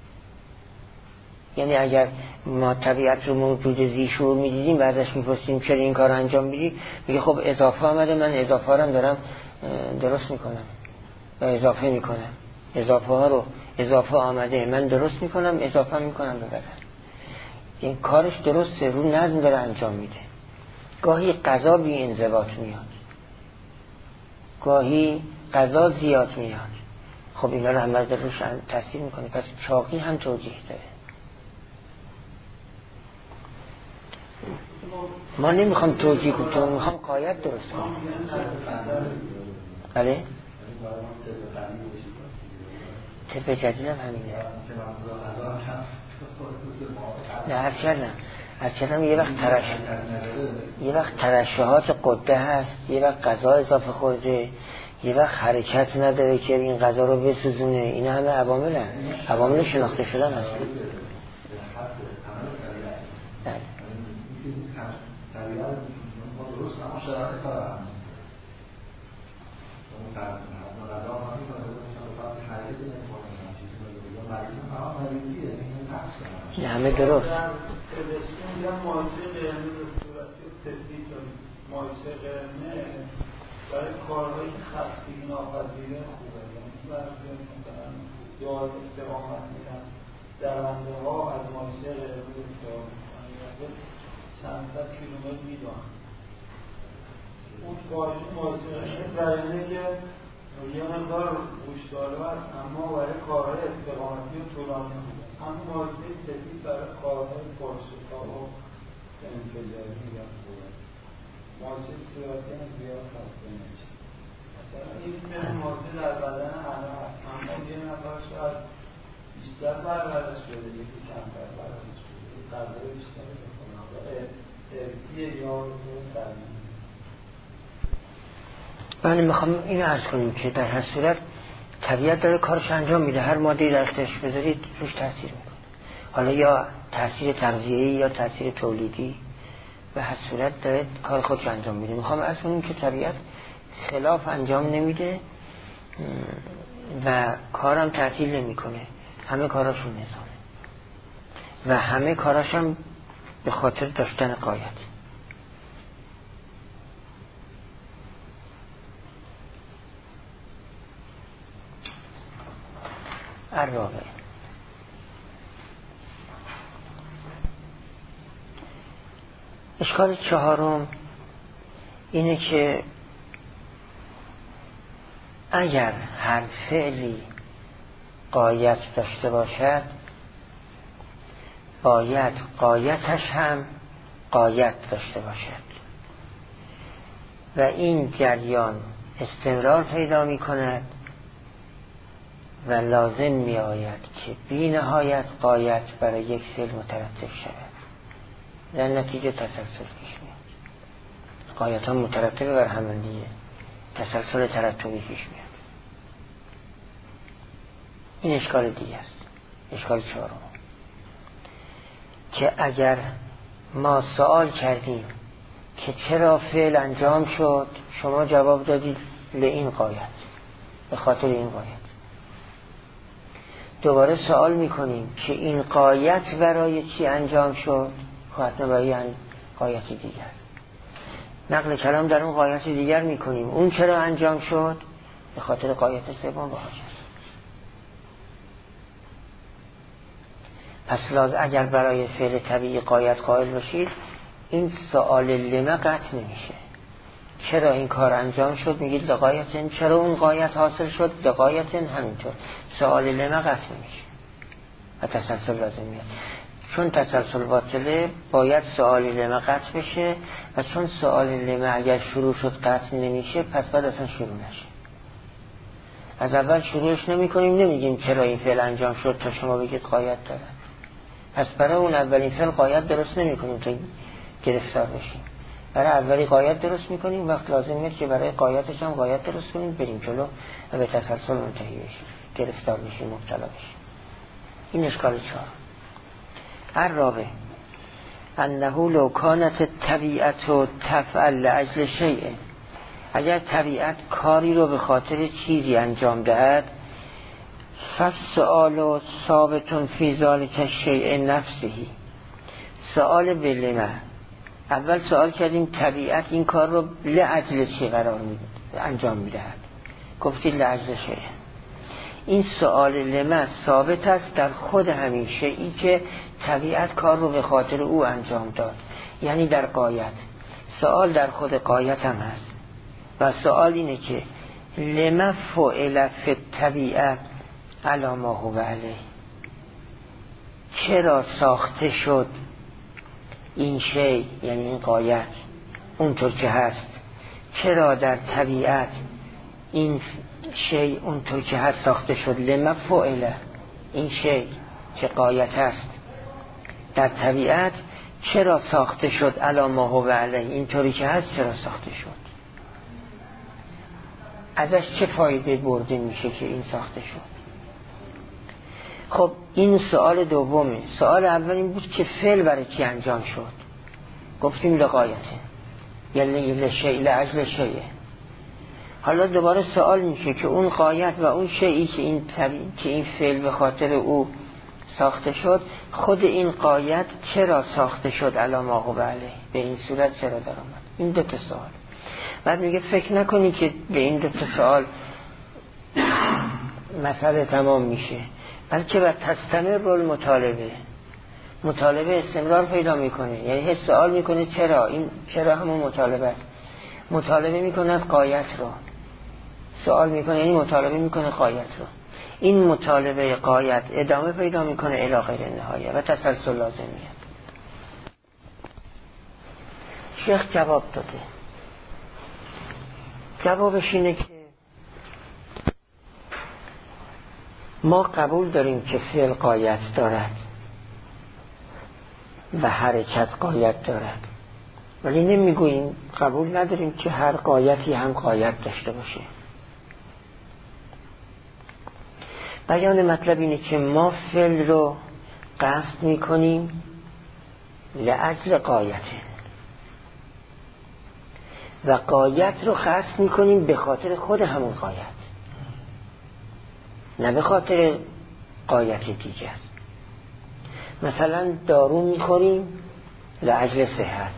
یعنی اگر ما طبیعت رو موجود ذی‌شعور میدیدیم و ازش میپرسیم چرا این کار انجام میدی، میگه خب اضافه آمده، من اضافه رو دارم درست میکنم و اضافه میکنم. اضافه ها رو اضافه آمده من درست میکنم، اضافه میکنم به بدن. این کارش درسته، رو نظم داره انجام میده. گاهی غذا بی انضباط میاد، گاهی غذا زیاد میاد. خب اینا رو همه روش تاثیر میکنه. پس چاقی هم توجیه داره. ما نمیخوام توجیه کنیم، تو میخوام قایت درست کنیم. بله؟ طب جدید هم همینه. نه از کردم از کردم یه وقت ترش یه وقت ترشحات قده هست، یه وقت غذا اضافه خورده، یه وقت حرکت نداره که این غذا رو بسوزونه. اینا همه عوامل هم عوامل شناخته شدن هست. بله نه همه درست. برای کارهایی که خستگی ناپذیره خوبه، یعنی برای مثلا یاد استقامت میدن، درنده ها از مایسه قرمز استقامت میدن، چند صد کیلومتر میدن. اون باشه مایسه قرمز برای که یه مقدار گوشتاره است، اما برای کارهای استقامتی و طولانی خوبه. اما مایسه سفید برای کارهای پرشکار و انفجاری میگن خوبه. مایسه سیاسی هم زیاد خسته نمیشه. مثلا این مثل مایسه در بدن همه هست، اما یه نفر شاید بیشتر برقرار شده، یکی کمتر برقرار شده، غذای بیشتری بکنم و ارثیه یا طبیعی. من میخوام اینو عرض کنیم که در هر صورت طبیعت داره کارش انجام میده. هر ماده‌ای در اختیارش بذارید روش تاثیر میکنه، حالا یا تاثیر تغذیه‌ای یا تاثیر تولیدی، به هر صورت داره کار خودش انجام میده. میخوام عرض کنیم که طبیعت خلاف انجام نمیده و کارم تعطیل نمیکنه، همه کاراشون نظامه و همه کاراشم به خاطر داشتن قایت. الرابع، اشکال چهارم اینه که اگر هر فعلی غایت داشته باشد باید غایتش هم غایت داشته باشد و این جریان استمرار پیدا می کند و لازم می آید که بی نهایت غایت برای یک فعل مترتب شود، در نتیجه تسلسل پیش میاد. غایت ها مترتب بر هم دیگه، تسلسل ترتبی پیش میاد. این اشکال دیگه است. اشکال چهارم که اگر ما سوال کردیم که چرا فعل انجام شد، شما جواب دادید لئین غایت، به خاطر این غایت. دوباره سوال میکنیم که این غایت برای چی انجام شد، حتما برای غایت دیگر. نقل کلام در اون غایت دیگر میکنیم، اون چرا انجام شد، به خاطر غایت سوم و حاجت. پس لازم اگر برای فعل طبیعی غایت قائل باشید، این سوال لما قطع نمیشه. چرا این کار انجام شد میگید لغایتن، چرا اون غایت حاصل شد لغایتن، همینطور سوال لما قطع نمیشه و تسلسل لازم میاد. چون تسلسل باطله باید سوال لما قطع بشه و چون سوال لما اگر شروع شد قطع نمیشه، پس بعد اصلا شروع نشه. از اول شروعش نمی کنیم، نمیگیم چرا این فعل انجام شد تا شما بگید غایت داره. پس برای اون اولین فعل غایت درست نمی کنیم تا گرفتار بشیم. برای اولی غایت درست می کنیم، وقت لازم میاد که برای غایتش هم غایت درست کنیم، بریم جلو و به تسلسل منتهی بشیم، گرفتار بشیم، مبتلا بشیم. این اشکال چهار. الرابع انه لو کانت الطبیعت و تفعل لاجل شیء، اگر طبیعت کاری رو به خاطر چیزی انجام دهد، فالسؤال ثابت فی ذلک الشیء نفسه، سؤال به لما. اول سوال کردیم طبیعت این کار رو لاجل چی قرار میده، انجام میدهد، گفتید لاجل شیء. این سؤال لما ثابت است در خود همین شیئی که طبیعت کار رو به خاطر او انجام داد، یعنی در غایت. سؤال در خود غایت هم هست و سؤال اینه که لما فعل فی الطبیعه علی ما هو علیه، چرا ساخته شد این شی، یعنی این غایت اونطور که هست، چرا در طبیعت این شی اونطور که هست ساخته شد. لما فعل، این شی که غایت است در طبیعت چرا ساخته شد علی ما هو علیه، اینطوری که هست چرا ساخته شد، ازش چه فایده برده میشه که این ساخته شد. خب این سوال دومه. سوال اول این بود که فعل برای چی انجام شد، گفتیم لغایته، یعنی لشیء لاجل شیء. حالا دوباره سوال میشه که اون غایت و اون شیئی که این طبیعی که این فعل به خاطر او ساخته شد، خود این غایت چرا ساخته شد علی ما هو علیه، به این صورت چرا در آمد. این دو تا سوال. بعد میگه فکر نکنی که به این دو تا سوال مسئله تمام میشه، بلکه بر تستمر المطالبه، مطالبه استمرار پیدا میکنه. یعنی هی سوال میکنه چرا، این چرا همون مطالبه است، مطالبه میکنه غایت رو، سوال میکنه یعنی مطالبه میکنه غایت رو. این مطالبه غایت ادامه پیدا میکنه الی غیر نهایه و تسلسل لازم میاد. شیخ جواب داده. جوابش اینه که ما قبول داریم که فعل غایت دارد و حرکت غایت دارد، ولی نمیگوییم، قبول نداریم که هر غایتی هم غایت داشته باشه. بیان مطلب اینه که ما فعل رو قصد میکنیم لاجل غایته و غایت رو قصد میکنیم به خاطر خود همون غایت، نه به خاطر غایت دیگر. مثلا دارو میخوریم لاجل صحت،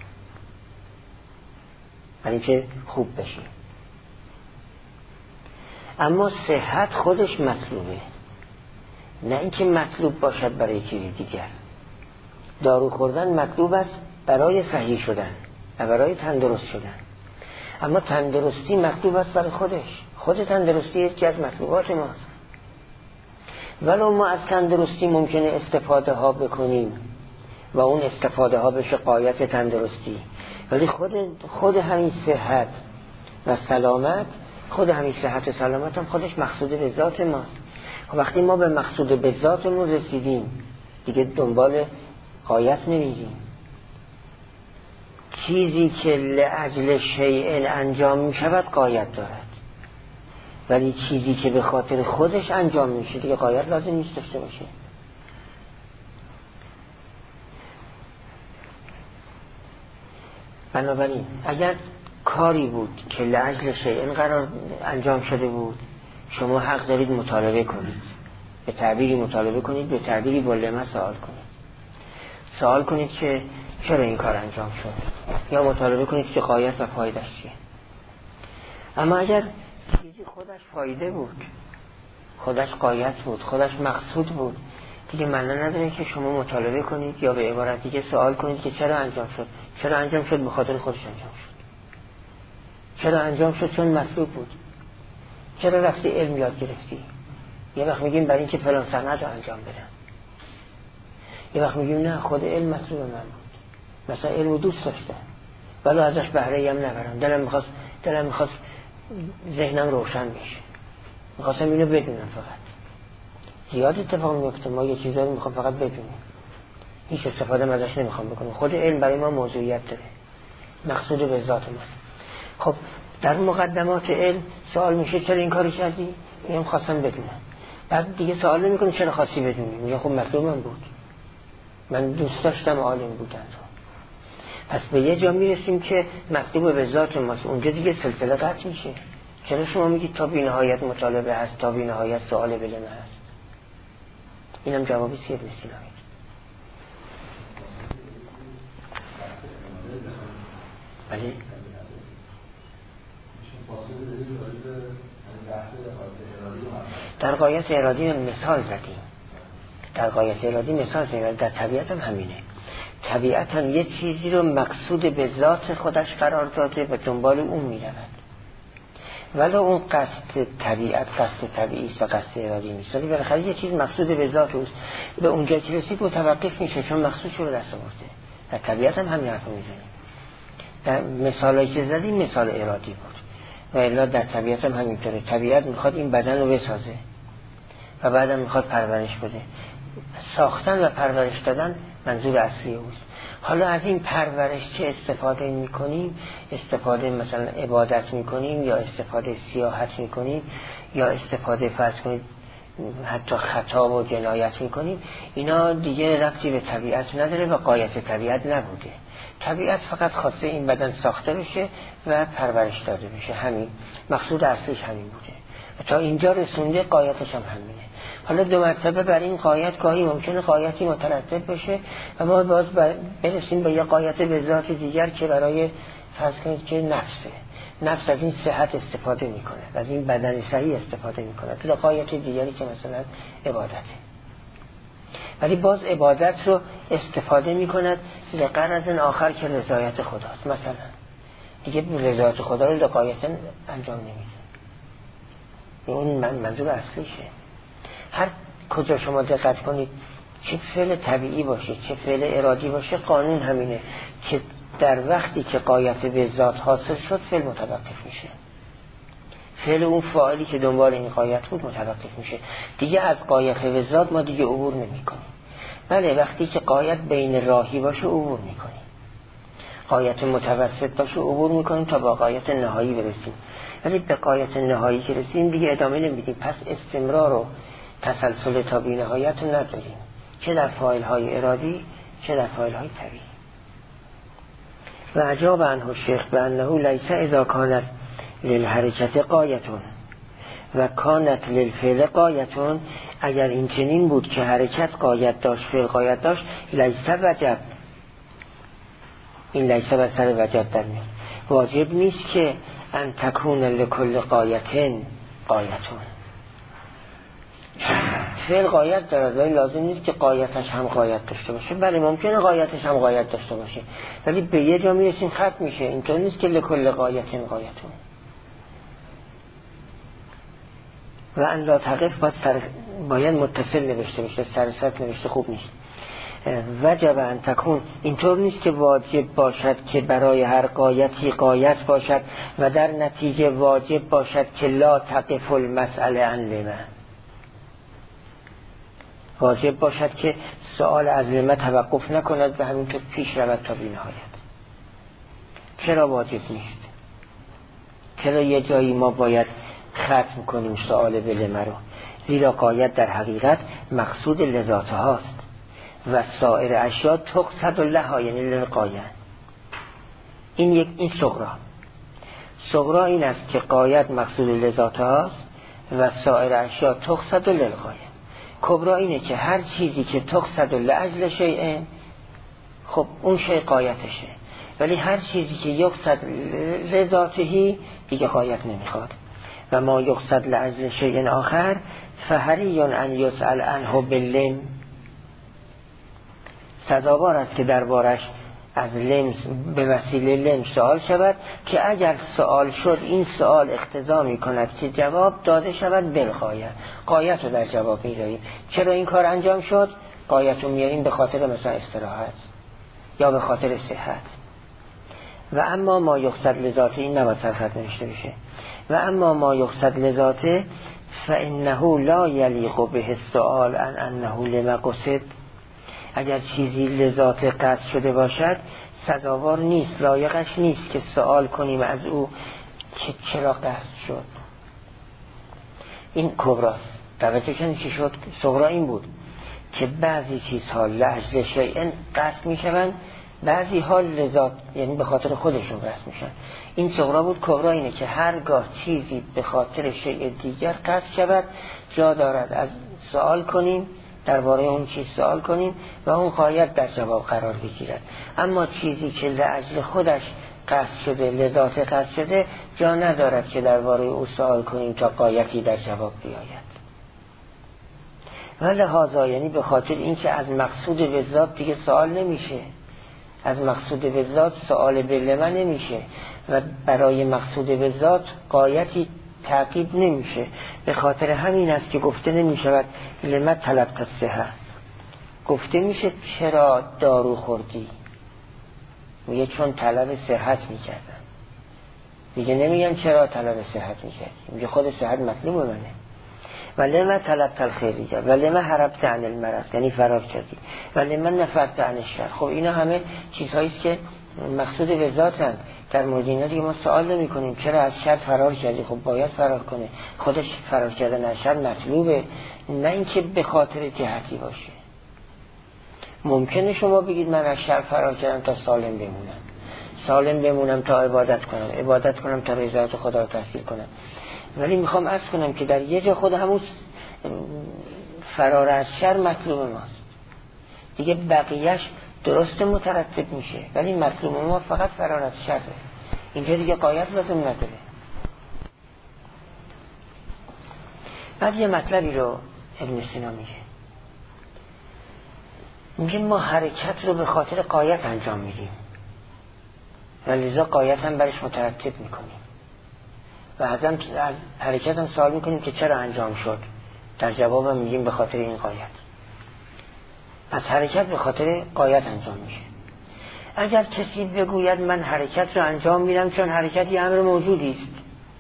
یعنی که خوب بشیم، اما صحت خودش مطلوبه، نه اینکه مطلوب باشد برای چیزی دیگر. دارو خوردن مطلوب است برای صحیح شدن و برای تندرست شدن، اما تندرستی مطلوب است برای خودش. خود تندرستی یکی از مطلوبات ماست. ولو ما از تندرستی ممکنه استفاده ها بکنیم و اون استفاده ها بشه غایت تندرستی، ولی خود خود همین صحت و سلامت، خود همین صحت و سلامت هم خودش مقصود به ذات ماست. وقتی ما به مقصود به ذاتمون رسیدیم دیگه دنبال غایت نمیگیم. چیزی که لأجل شیء انجام می شود غایت دارد، ولی چیزی که به خاطر خودش انجام میشه دیگه غایت لازم نیست داشته باشه. بنابراین اگر کاری بود که لأجل شیء قرار انجام شده بود، شما حق دارید مطالبه کنید، به تعبیری مطالبه کنید، به تعبیری با لمه سوال کنید. سوال کنید که چرا این کار انجام شد، یا مطالبه کنید که غایت و فایدهش چیه. اما اگر چیزی خودش فایده بود، خودش غایت بود، خودش مقصود بود، دیگه معنی نداره که شما مطالبه کنید یا به عبارت دیگه سوال کنید که چرا انجام شد. چرا انجام شد؟ به خاطر خودش انجام شد. چرا انجام شد؟ چون مطلوب بود. چرا رفتی علم یاد گرفتی؟ یه وقت میگیم برای اینکه فلان سند رو انجام بدم، یه وقت میگیم نه خود علم مطلوب من بود، مثلا علم رو دوست داشتم ولی ازش بهره هم نبرم، دلم میخواست دلم میخواست ذهنم روشن میشه، میخواستم اینو بدونم. فقط زیاد اتفاق میفته ما یه چیزا رو میخوام فقط بدونیم، هیچ استفاده ازش نمیخوام بکنم. خود علم برای ما موضوعیت داره، مقصود به ذات ما. خب در مقدمات علم سوال میشه چرا این کاری کردی؟ میگم خواستم بدونم. بعد دیگه سوال نمیکنه چرا خواستی بدونی، میگم خب مطلوب من بود، من دوست داشتم عالم بودن رو. پس به یه جا میرسیم که مطلوب به ذات ماست، اونجا دیگه سلسله قطع میشه. چرا شما میگید تا بی نهایت مطالبه هست، تا بی نهایت سوال بلمه هست؟ اینم جوابی است که ابن سینا میگه. ولی در غایت ارادی مثال زدیم، در غایت ارادی مثال زدیم، در طبیعت هم همینه. طبیعت هم یه چیزی رو مقصود به ذات خودش قرار داده و دنبال اون میرود، ولی اون قصد طبیعت قصد طبیعی است و قصد ارادی نیست. ولی بالاخره یه چیز مقصود به ذات اوست، به اونجا که رسید متوقف میشه چون مقصود شو دست آورده. در طبیعت هم همین حرفو میزنیم. در مثالایی که زدیم مثال ارادی بود و الا در طبیعت هم همینطوره. طبیعت میخواد این بدن رو بسازه و بعدم میخواد پرورش بده. ساختن و پرورش دادن منظور اصلی اوست. حالا از این پرورش چه استفاده میکنیم؟ استفاده مثلا عبادت میکنیم یا استفاده سیاحت میکنیم یا استفاده فرض کنید حتی خطا و جنایت میکنیم، اینا دیگه ربطی به طبیعت نداره و غایت طبیعت نبوده. طبیعت فقط خواسته این بدن ساخته بشه و پرورش داده بشه، همین مقصود اصلیش همین بوده و تا اینجا رسونده، غایتش هم همینه. حالا دو مرتبه بر این غایت گاهی ممکنه غایتی مترتب بشه و ما باز برسیم به یه غایت به ذات دیگر که برای فرض کنید که نفسه. نفس از این صحت استفاده میکنه، از این بدن صحیح استفاده میکنه تا غایت دیگری که مثلا عبادته، ولی باز عبادت رو استفاده میکند لغرض آخر که رضایت خداست. مثلا دیگه رضایت خدا رو لغایتا انجام نمیده، اون من منظور اصلیشه. هر کجا شما دقت کنید چه فعل طبیعی باشه چه فعل ارادی باشه، قانون همینه که در وقتی که غایت به ذات حاصل شد فعل متوقف میشه، فعل اون فاعلی که دنبال این غایت بود متوقف میشه، دیگه از غایت به ذات ما دیگه عبور نمی کنیم. بله وقتی که غایت بین راهی باشه عبور میکنیم، غایت متوسط باشه عبور میکنیم تا با غایت نهایی برسیم، ولی به غایت نهایی که رسیم دیگه ادامه نمیدیم. پس استمرار و تسلسل تا بی نهایت نداریم، چه در فاعل های ارادی چه در فاعل های طبیعی. و عجاب عنه الشیخ بانه لیس اذا کانت للحرکت غایتون و کانت للفعل غایتون، اگر این چنین بود که حرکت غایت داشت فعل غایت داشت، لیس وجب، این لیس بر سر وجب در میاد، واجب نیست که ان تکون لکل غایتن غایتون. فعل غایت دارد ولی لازم نیست که غایتش هم غایت داشته باشه. بله ممکنه غایتش هم غایت داشته باشه ولی به یه جا میرسیم ختم میشه. اینطور نیست که لکل غایت غایتون. و ان لا تقف باید, سر باید متصل نوشته بشه، سرسط نوشته خوب نیست. وجب ان تکون، اینطور نیست که واجب باشد که برای هر غایتی غایت باشد و در نتیجه واجب باشد که لا تقف المسئله عن لما. واجب باشد که سؤال از لما توقف نکند و همینطور پیش رود تا بی نهایت. چرا واجب نیست؟ چرا یه جایی ما باید ختم کنیم سؤال به لما رو؟ زیرا غایت در حقیقت مقصود لذاتها هاست و سایر اشیاء تقصد لها، یعنی للغایه. این یک این صغرا صغرا این است که غایت مقصود لذاتها هاست و سایر اشیاء تقصد للغایه. کبرا اینه که هر چیزی که تقصد لاجل شیء، خب اون شیء غایتشه، ولی هر چیزی که یقصد لذاتهی دیگه غایت نمیخواد. و ما یقصد لاجل شیء آخر فحری ان یسأل عنه باللم، سزاوار است که دربارش از لمس به وسیله لمس سوال شود که اگر سوال شد این سوال اقتضا می کند که جواب داده شود بالغایه. غایت رو در جواب می داریم. چرا این کار انجام شد؟ غایت رو میاریم به خاطر مثلا استراحت یا به خاطر صحت. و اما ما یقصد لذاته، این نباید صرفت نوشته بشه. و اما ما یقصد لذاته فانه لا یلیق به السؤال عن انه لما قصد. اگر چیزی لذات قصد شده باشد سزاوار نیست، لایقش نیست که سوال کنیم از او که چرا قصد شد. این کبراست. توجه کنید چی شد؟ صغرا این بود که بعضی چیزها لاجل شیء قصد میشوند، بعضی ها لذات یعنی به خاطر خودشون قصد میشن. این صغرا بود. کبرا اینه که هرگاه چیزی به خاطر شیء دیگر قصد شود جا دارد از سوال کنیم، درباره اون چیز سوال کنیم و اون غایت در جواب قرار بگیرد. اما چیزی که لاجل خودش قصد شده، لذات قصد شده، جا ندارد که درباره او سوال کنیم تا غایتی در جواب بیاید. و لحاظا یعنی به خاطر اینکه از مقصود به ذات دیگه سوال نمیشه، از مقصود به ذات سوال به لما نمیشه و برای مقصود به ذات غایتی تعقیب نمیشه. به خاطر همین است که گفته نمیشود لما طلبت الصحه، گفته میشه چرا دارو خوردی. میگه چون طلب صحت میکردم. دیگه نمیگن چرا طلب صحت میکردی، میگه خود صحت مطلوب منه. و لما طلبت الخیریه و لما هربت عن المرض، یعنی فرار کردی. و لما نفرت عن الشر. خب اینا همه چیزهایی است که مقصود به ذاتن. در مورد اینا دیگه ما سوال نمی کنیم چرا از شر فرار کردی. خب باید فرار کنه، خودش فرار کردن از شر مطلوبه، نه اینکه به خاطر جهتی باشه. ممکنه شما بگید من از شر فرار کردم تا سالم بمونم، سالم بمونم تا عبادت کنم، عبادت کنم تا رضایت خدا رو تحصیل کنم. ولی میخوام عرض کنم که در یه جا خود همون فرار از شر مطلوب ماست دیگه، بقیهش درست مترتب میشه ولی مطلوب ما فقط فرار از شره. اینجا دیگه غایت لازم نداره. بعد یه مطلبی رو ابن سینا میگه، میگه ما حرکت رو به خاطر غایت انجام میدیم و لذا غایت هم برش مترتب میکنیم و از حرکت هم سوال میکنیم که چرا انجام شد، در جواب هم میگیم به خاطر این غایت. از حرکت به خاطر غایت انجام میشه. اگر کسی بگوید من حرکت رو انجام میدم چون حرکت یه امر موجودی است،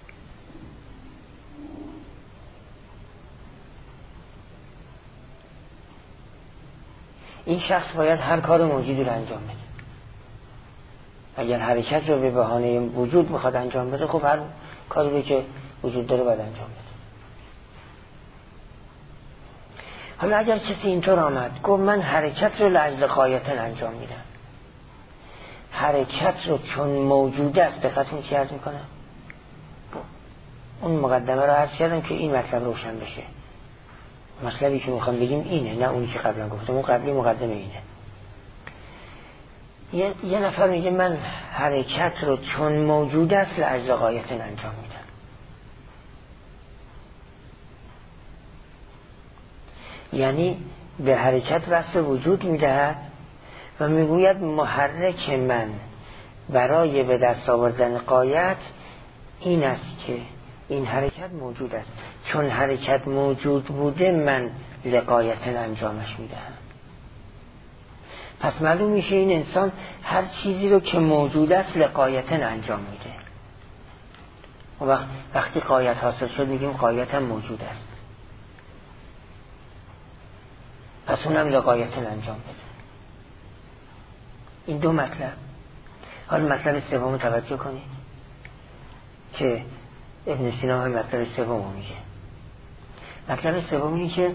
این شخص باید هر کار موجودی رو انجام بده. اگر حرکت رو به بهانه وجود میخواد انجام بده، خب هر کاری رو که وجود داره باید انجام بده. حالا اگر کسی اینطور آمد گفت من حرکت رو لاجل غایت انجام میدم، حرکت رو چون موجود است، دقیقتون چی عرض میکنم؟ اون مقدمه رو عرض کردم که این مطلب روشن بشه. مطلبی که میخوام بگیم اینه، نه اونی که قبلا گفتم. اون قبلی مقدمه اینه. یه, یه نفر میگه من حرکت رو چون موجود است لاجل غایت انجام میدم. یعنی به حرکت وصف وجود میدهد و میگوید محرک من برای به دست آوردن غایت این است که این حرکت موجود است، چون حرکت موجود بوده من لغایت انجامش میدهم. پس معلوم میشه این انسان هر چیزی رو که موجود است لغایت انجام میده. و وقت وقتی غایت حاصل شد میگیم غایت هم موجود است، پس اونم لغایت انجام بده. این دو مطلب. حالا مطلب سوم توجه کنید که ابن سینا هم مطلب سوم میگه. مطلب سوم اینه که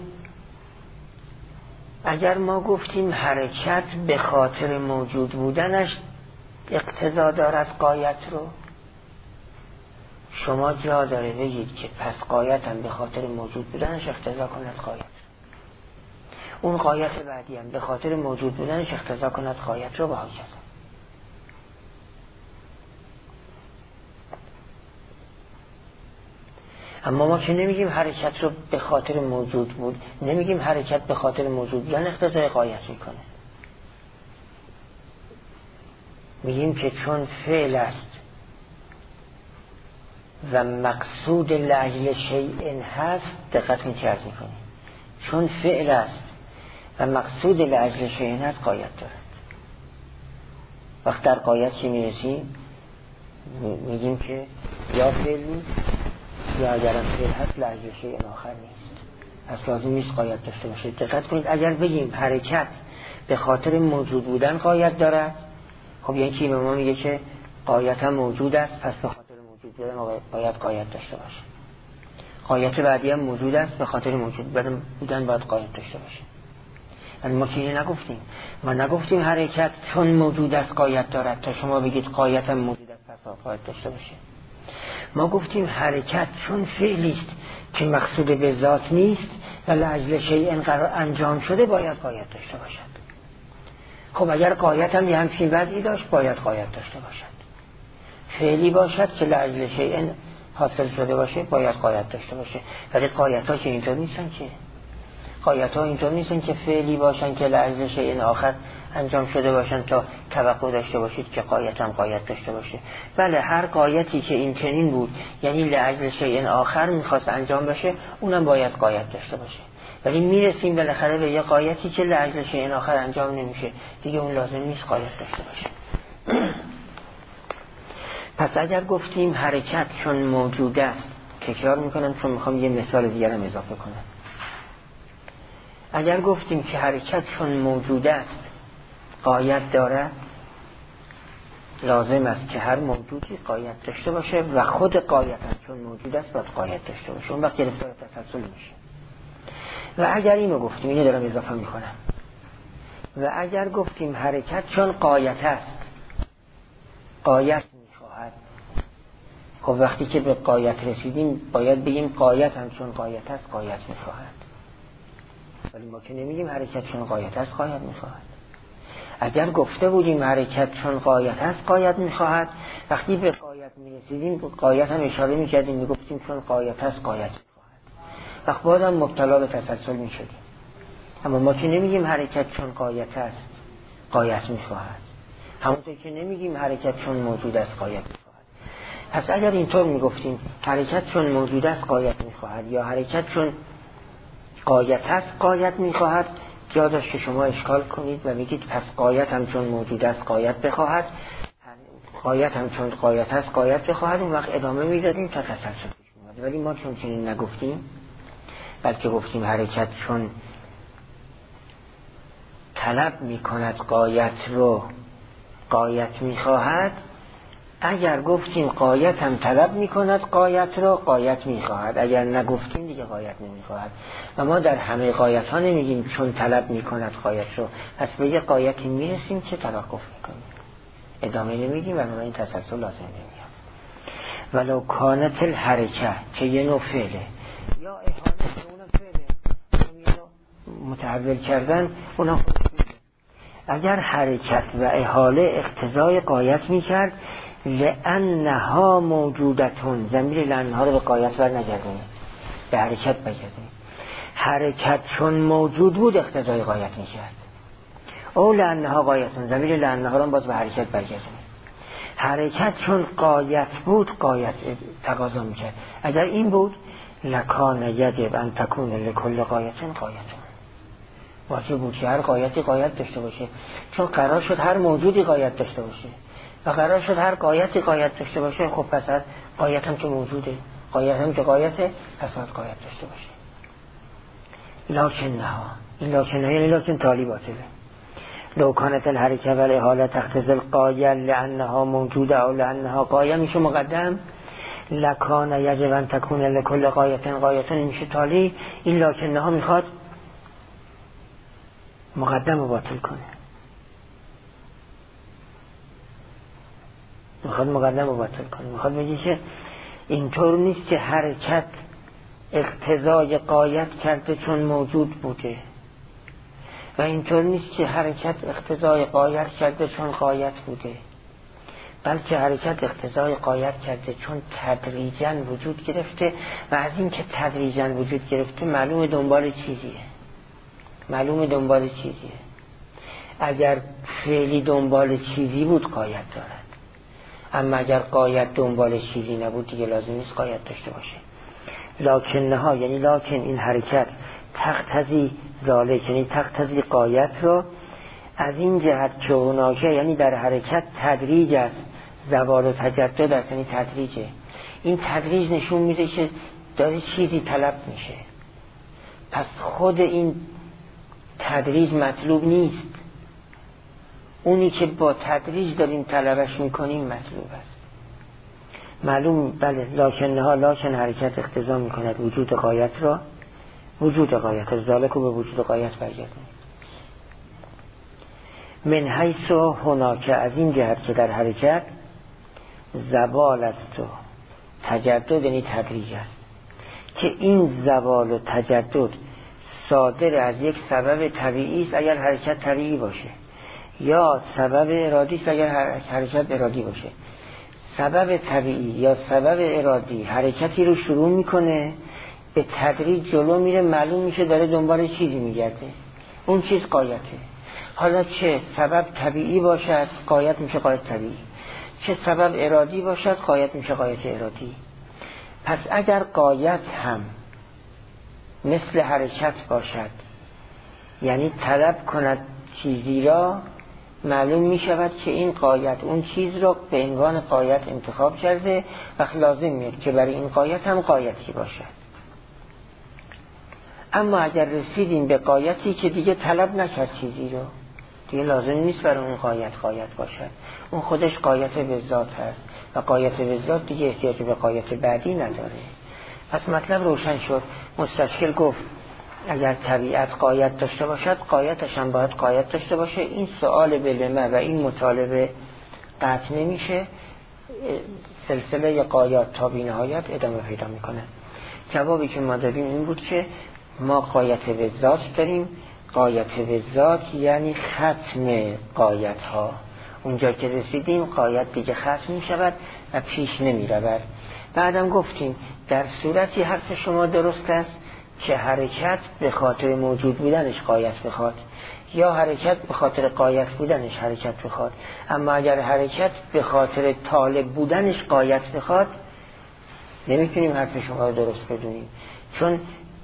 اگر ما گفتیم حرکت به خاطر موجود بودنش اقتضا دارد غایت رو، شما جا داره بگید که پس غایت هم به خاطر موجود بودنش اقتضا کند غایت. اون غایت بعدی هم به خاطر موجود بودنش اقتضا کند غایت رو به حاجت. اما ما که نمیگیم حرکت رو به خاطر موجود بود، نمیگیم حرکت به خاطر موجود بودن اقتضای غایت میکنه. میگیم که چون فعل است و مقصود لاجل شیء هست، دقت کنید چه عرض میکنیم، چون فعل است و مقصود لاجل شیء هست غایت دارد. وقت در غایت که میرسیم میگیم که یا فعل نیست یا اگرم فعل هست لاجل شیء آخر نیست، پس لازم نیست غایت داشته باشه. دقت کنید اگر بگیم حرکت به خاطر موجود بودن غایت دارد، خب یعنی که به ما میگه که غایت هم موجود است، پس به خاطر موجود بودن باید غایت داشته باشه. غایت بعدی هم موجود است، به خاطر موجود بودن باید غایت داشته باشه. ولی ما که نگفتیم، ما نگفتیم حرکت چون موجود است غایت دارد تا شما بگید غایت هم موجود است پس غایت داشته باشه. ما گفتیم حرکت چون فعلی است که مقصود به ذات نیست و لاجل شیء قرار انجام شده باید غایت داشته باشد. خب اگر غایت هم یه همچین وضعی داشت باید غایت داشته باشد. فعلی باشد که لاجل شیء حاصل شده باشه باید غایت داشته باشه. ولی غایت ها که اینطور نیستن، که غایت ها اینطور نیستن که فعلی باشن که لاجل شیء آخر انجام شده باشن تا توقع داشته باشید که غایت هم غایت داشته باشه. بله هر غایتی که این چنین بود یعنی لاجل شیء آخر میخواست انجام بشه اونم باید غایت داشته باشه. ولی میرسیم بالاخره به یه غایتی که لاجل شیء آخر انجام نمیشه، دیگه اون لازم نیست غایت داشته باشه. پس اگر گفتیم حرکت چون موجود است، تکرار میکنم چون میخوام یه مثال دیگر هم اضافه کنم. اگر گفتیم که حرکت چون موجود است غایت دارد، لازم است که هر موجودی غایت داشته باشه و خود غایت هم چون موجود است باید غایت داشته باشه. اون وقت گرفتار تسلسل میشه. و اگر اینو گفتیم، اینو دارم اضافه میکنم، و اگر گفتیم حرکت چون غایت است غایت میخواهد، خب وقتی که به غایت رسیدیم باید بگیم غایت هم چون غایت است غایت میخواهد. ولی ما که نمیگیم حرکت چون غایت است غایت میخواهد. اگر گفته بودیم حرکت چون غایت است غایت میخواهد، وقتی به غایت میرسیدیم غایت هم اشاره میکردیم میگفتیم چون غایت است غایت میخواهد، وقت بعد هم مبتلا به تسلسل میشدیم. اما ما که نمیگیم حرکت چون غایت است غایت میخواهد، همونطور که نمیگیم حرکت چون موجود است غایت میخواهد. پس اگر اینطور میگفتیم حرکت چون موجود است غایت میخواهد یا حرکت چون غایت است غایت میخواهد، جا داشت که شما اشکال کنید و بگید پس غایت هم چون موجود است غایت بخواهد، غایت هم چون غایت است غایت بخواهد. اون وقت ادامه میدادیم تا تسلسل پیش میاد. ولی ما چون چنین نگفتیم، بلکه گفتیم حرکت چون طلب میکند غایت رو غایت میخواهد. اگر گفتیم غایت هم طلب میکند غایت رو غایت میخواهد، اگر نگفتیم دیگه غایت نمیخواهد. و ما در همه غایت ها نمیگیم چون طلب میکند غایت رو، پس به یه غایتی میرسیم که توقف میکنیم، ادامه نمیدیم و ما این تسلسل لازم نمیاد. ولو کانت الحرکه که یه نوع فعله یا احانه که اونم فعله، یه نوع متحول کردن اونم خود فعله. اگر حرکت و احاله اقتضای غایت میکرد، لأنها موجودتون، ضمیر لأنها رو به غایت بر نگردونید، به حرکت بگردونید. حرکت چون موجود بود اقتضای غایت میکرد. او لانها غایتون، ضمیر لانها را باز به حرکت برگردونه. حرکت چون غایت بود غایت تقاضا میکرد. اگر این بود لکان یجب ان تکون لکل غایتون غایتون، واجب بود که هر غایتی غایت داشته باشه، چون قرار شد هر موجودی غایت داشته باشه و قرار شد هر غایتی غایت داشته باشه. خب پس هر غایت هم که موجوده، غایت هم که غایته، پس باید غایت داشته باشه. لکن نها، این لکن نها یعنی لکن تالی باطله. لو کانت الحرکه و الاحاله تقتضی الغایه لانها موجوده او لانها غایه میشه مقدم. لکان یجب ان تکون لکل غایتن غایتن میشه تالی. این لکن نها میخواد مقدم رو باطل کنه، میخواد مقدم رو باطل کنه. میخواد بگه که اینطور نیست که حرکت اقتضای غایت کرده چون موجود بوده و اینطور نیست که حرکت اقتضای غایت کرده چون غایت بوده، بلکه حرکت اقتضای غایت کرده چون تدریجاً وجود گرفته و از این که تدریجاً وجود گرفته معلوم دنبال چیزیه، معلوم دنبال چیزیه. اگر فعلی دنبال چیزی بود غایت دارد، اما اگر غایت دنبال چیزی نبود دیگه لازم نیست غایت داشته باشه. لکنها یعنی لکن این حرکت تقتضی ذالک یعنی تقتضی غایت رو از این جهت که هناکه یعنی در حرکت تدریج است، زوال و تجدد است یعنی تدریجه. این تدریج نشون میده که داره چیزی طلب میشه، پس خود این تدریج مطلوب نیست، اونی که با تدریج داریم طلبش میکنیم مطلوب است. معلوم بله لکنها لکن حرکت اقتضا میکند وجود غایت را، وجود غایت ذالک رو به وجود غایت برگردونید. من حیث هناکه از این جهت که در حرکت زوال است و تجدد یعنی تدریج است، که این زوال و تجدد صادر از یک سبب طبیعی است اگر حرکت طبیعی باشه، یا سبب ارادی است اگر حرکت ارادی باشه. سبب طبیعی یا سبب ارادی حرکتی رو شروع میکنه، به تدریج جلو میره، معلوم میشه داره دنبال چیزی میگرده، اون چیز غایته. حالا چه سبب طبیعی باشد غایت میشه غایت طبیعی، چه سبب ارادی باشد غایت میشه غایت ارادی. پس اگر غایت هم مثل حرکت باشد یعنی طلب کند چیزی را، معلوم می شود که این غایت اون چیز را به عنوان غایت انتخاب کرده و لازم میاد که برای این غایت هم غایتی باشد. اما اگر رسیدیم به غایتی که دیگه طلب نکرد چیزی رو، دیگه لازم نیست برای اون غایت غایت باشد، اون خودش غایت به ذات هست و غایت به ذات دیگه احتیاج به غایت بعدی نداره. پس مطلب روشن شد. مستشکل گفت اگر طبیعت غایت داشته باشد غایتش هم باید غایت داشته باشه. این سؤال بلمه و این مطالبه قطع نمیشه، سلسله غایات تا بی نهایت ادامه پیدا میکنه. جوابی که ما دادیم این بود که ما غایت به ذات داریم. غایت به ذات یعنی ختم غایت ها، اونجا که رسیدیم غایت دیگه ختم می شود و پیش نمی رود. بعدم گفتیم در صورتی حرف شما درست است که حرکت به خاطر موجود بودنش غایت بخواد، یا حرکت به خاطر غایت بودنش حرکت بخواد. اما اگر حرکت به خاطر طالب بودنش غایت بخواد، نمیتونیم حرف شما رو درست بدونیم، چون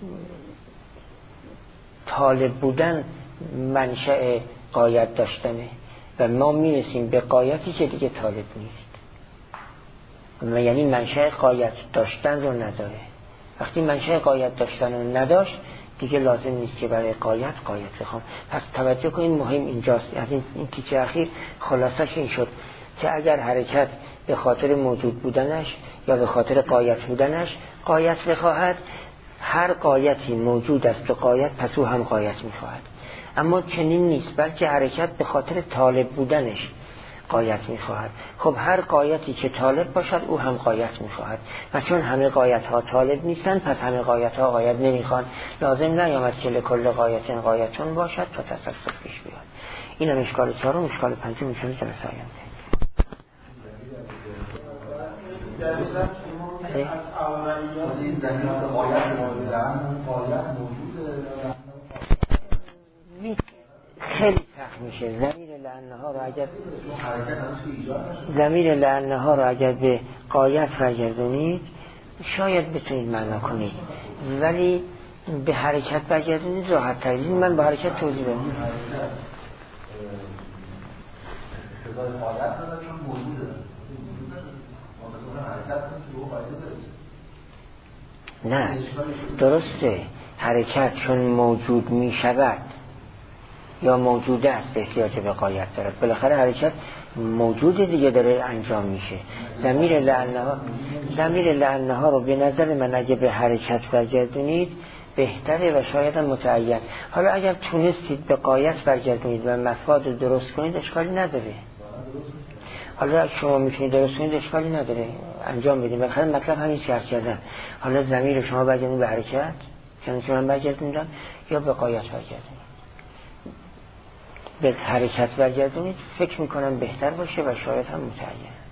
طالب بودن منشأ غایت داشتنه و ما میرسیم به غایتی که دیگه طالب نیست و یعنی منشأ غایت داشتن رو نداره. وقتی منشأ غایت داشتن رو نداشت دیگه لازم نیست که برای غایت غایت بخوام. پس توجه کنین، مهم اینجاست. از این, این تیکه اخیر خلاصش این شد که اگر حرکت به خاطر موجود بودنش یا به خاطر غایت بودنش غایت بخواهد، هر غایتی موجود است و غایت پس او هم غایت میخواهد. اما چنین نیست، بلکه حرکت به خاطر طالب بودنش غایت میخواهد. خب هر غایتی که طالب باشد او هم غایت میخواهد و چون همه غایت ها طالب نیستن پس همه غایت ها غایت نمیخوان. لازم نیامد که لکل غایت غایتون باشد تا تصرف پیش بیاد. این هم اشکال چهارم. اشکال پنجم میشه جلسه آینده. از اولیات این زمین قایت موجودن قایت موجوده خیلی سخت میشه. ضمیر لعنها رو اگر ضمیر لعنها رو اگر به قایت برگردونید شاید بتونید معنا کنید، ولی به حرکت برگردونید راحت تر. من با حرکت توضیح بدم. اقتضای قایت نداره چون موجوده. نه درسته، حرکت چون موجود می شود یا موجود است احتیاج به قایت دارد. بالاخره حرکت موجود دیگه داره انجام میشه. ضمیر لعنها ضمیر لعنها رو به نظر من اگه به حرکت برگردونید بهتره و شاید هم متعین. حالا اگر تونستید به قایت برگردونید و مفاد درست کنید اشکالی نداره. حالا شما میتونید درست کنید اشکالی نداره، انجام بدید. بالاخره مطلب همین که عرض کردم. حالا ضمیر شما برگردونید به حرکت چون من برگردوندم یا به قایت برگردونید. به حرکت برگردونید فکر میکنم بهتر باشه و شاید هم متعین.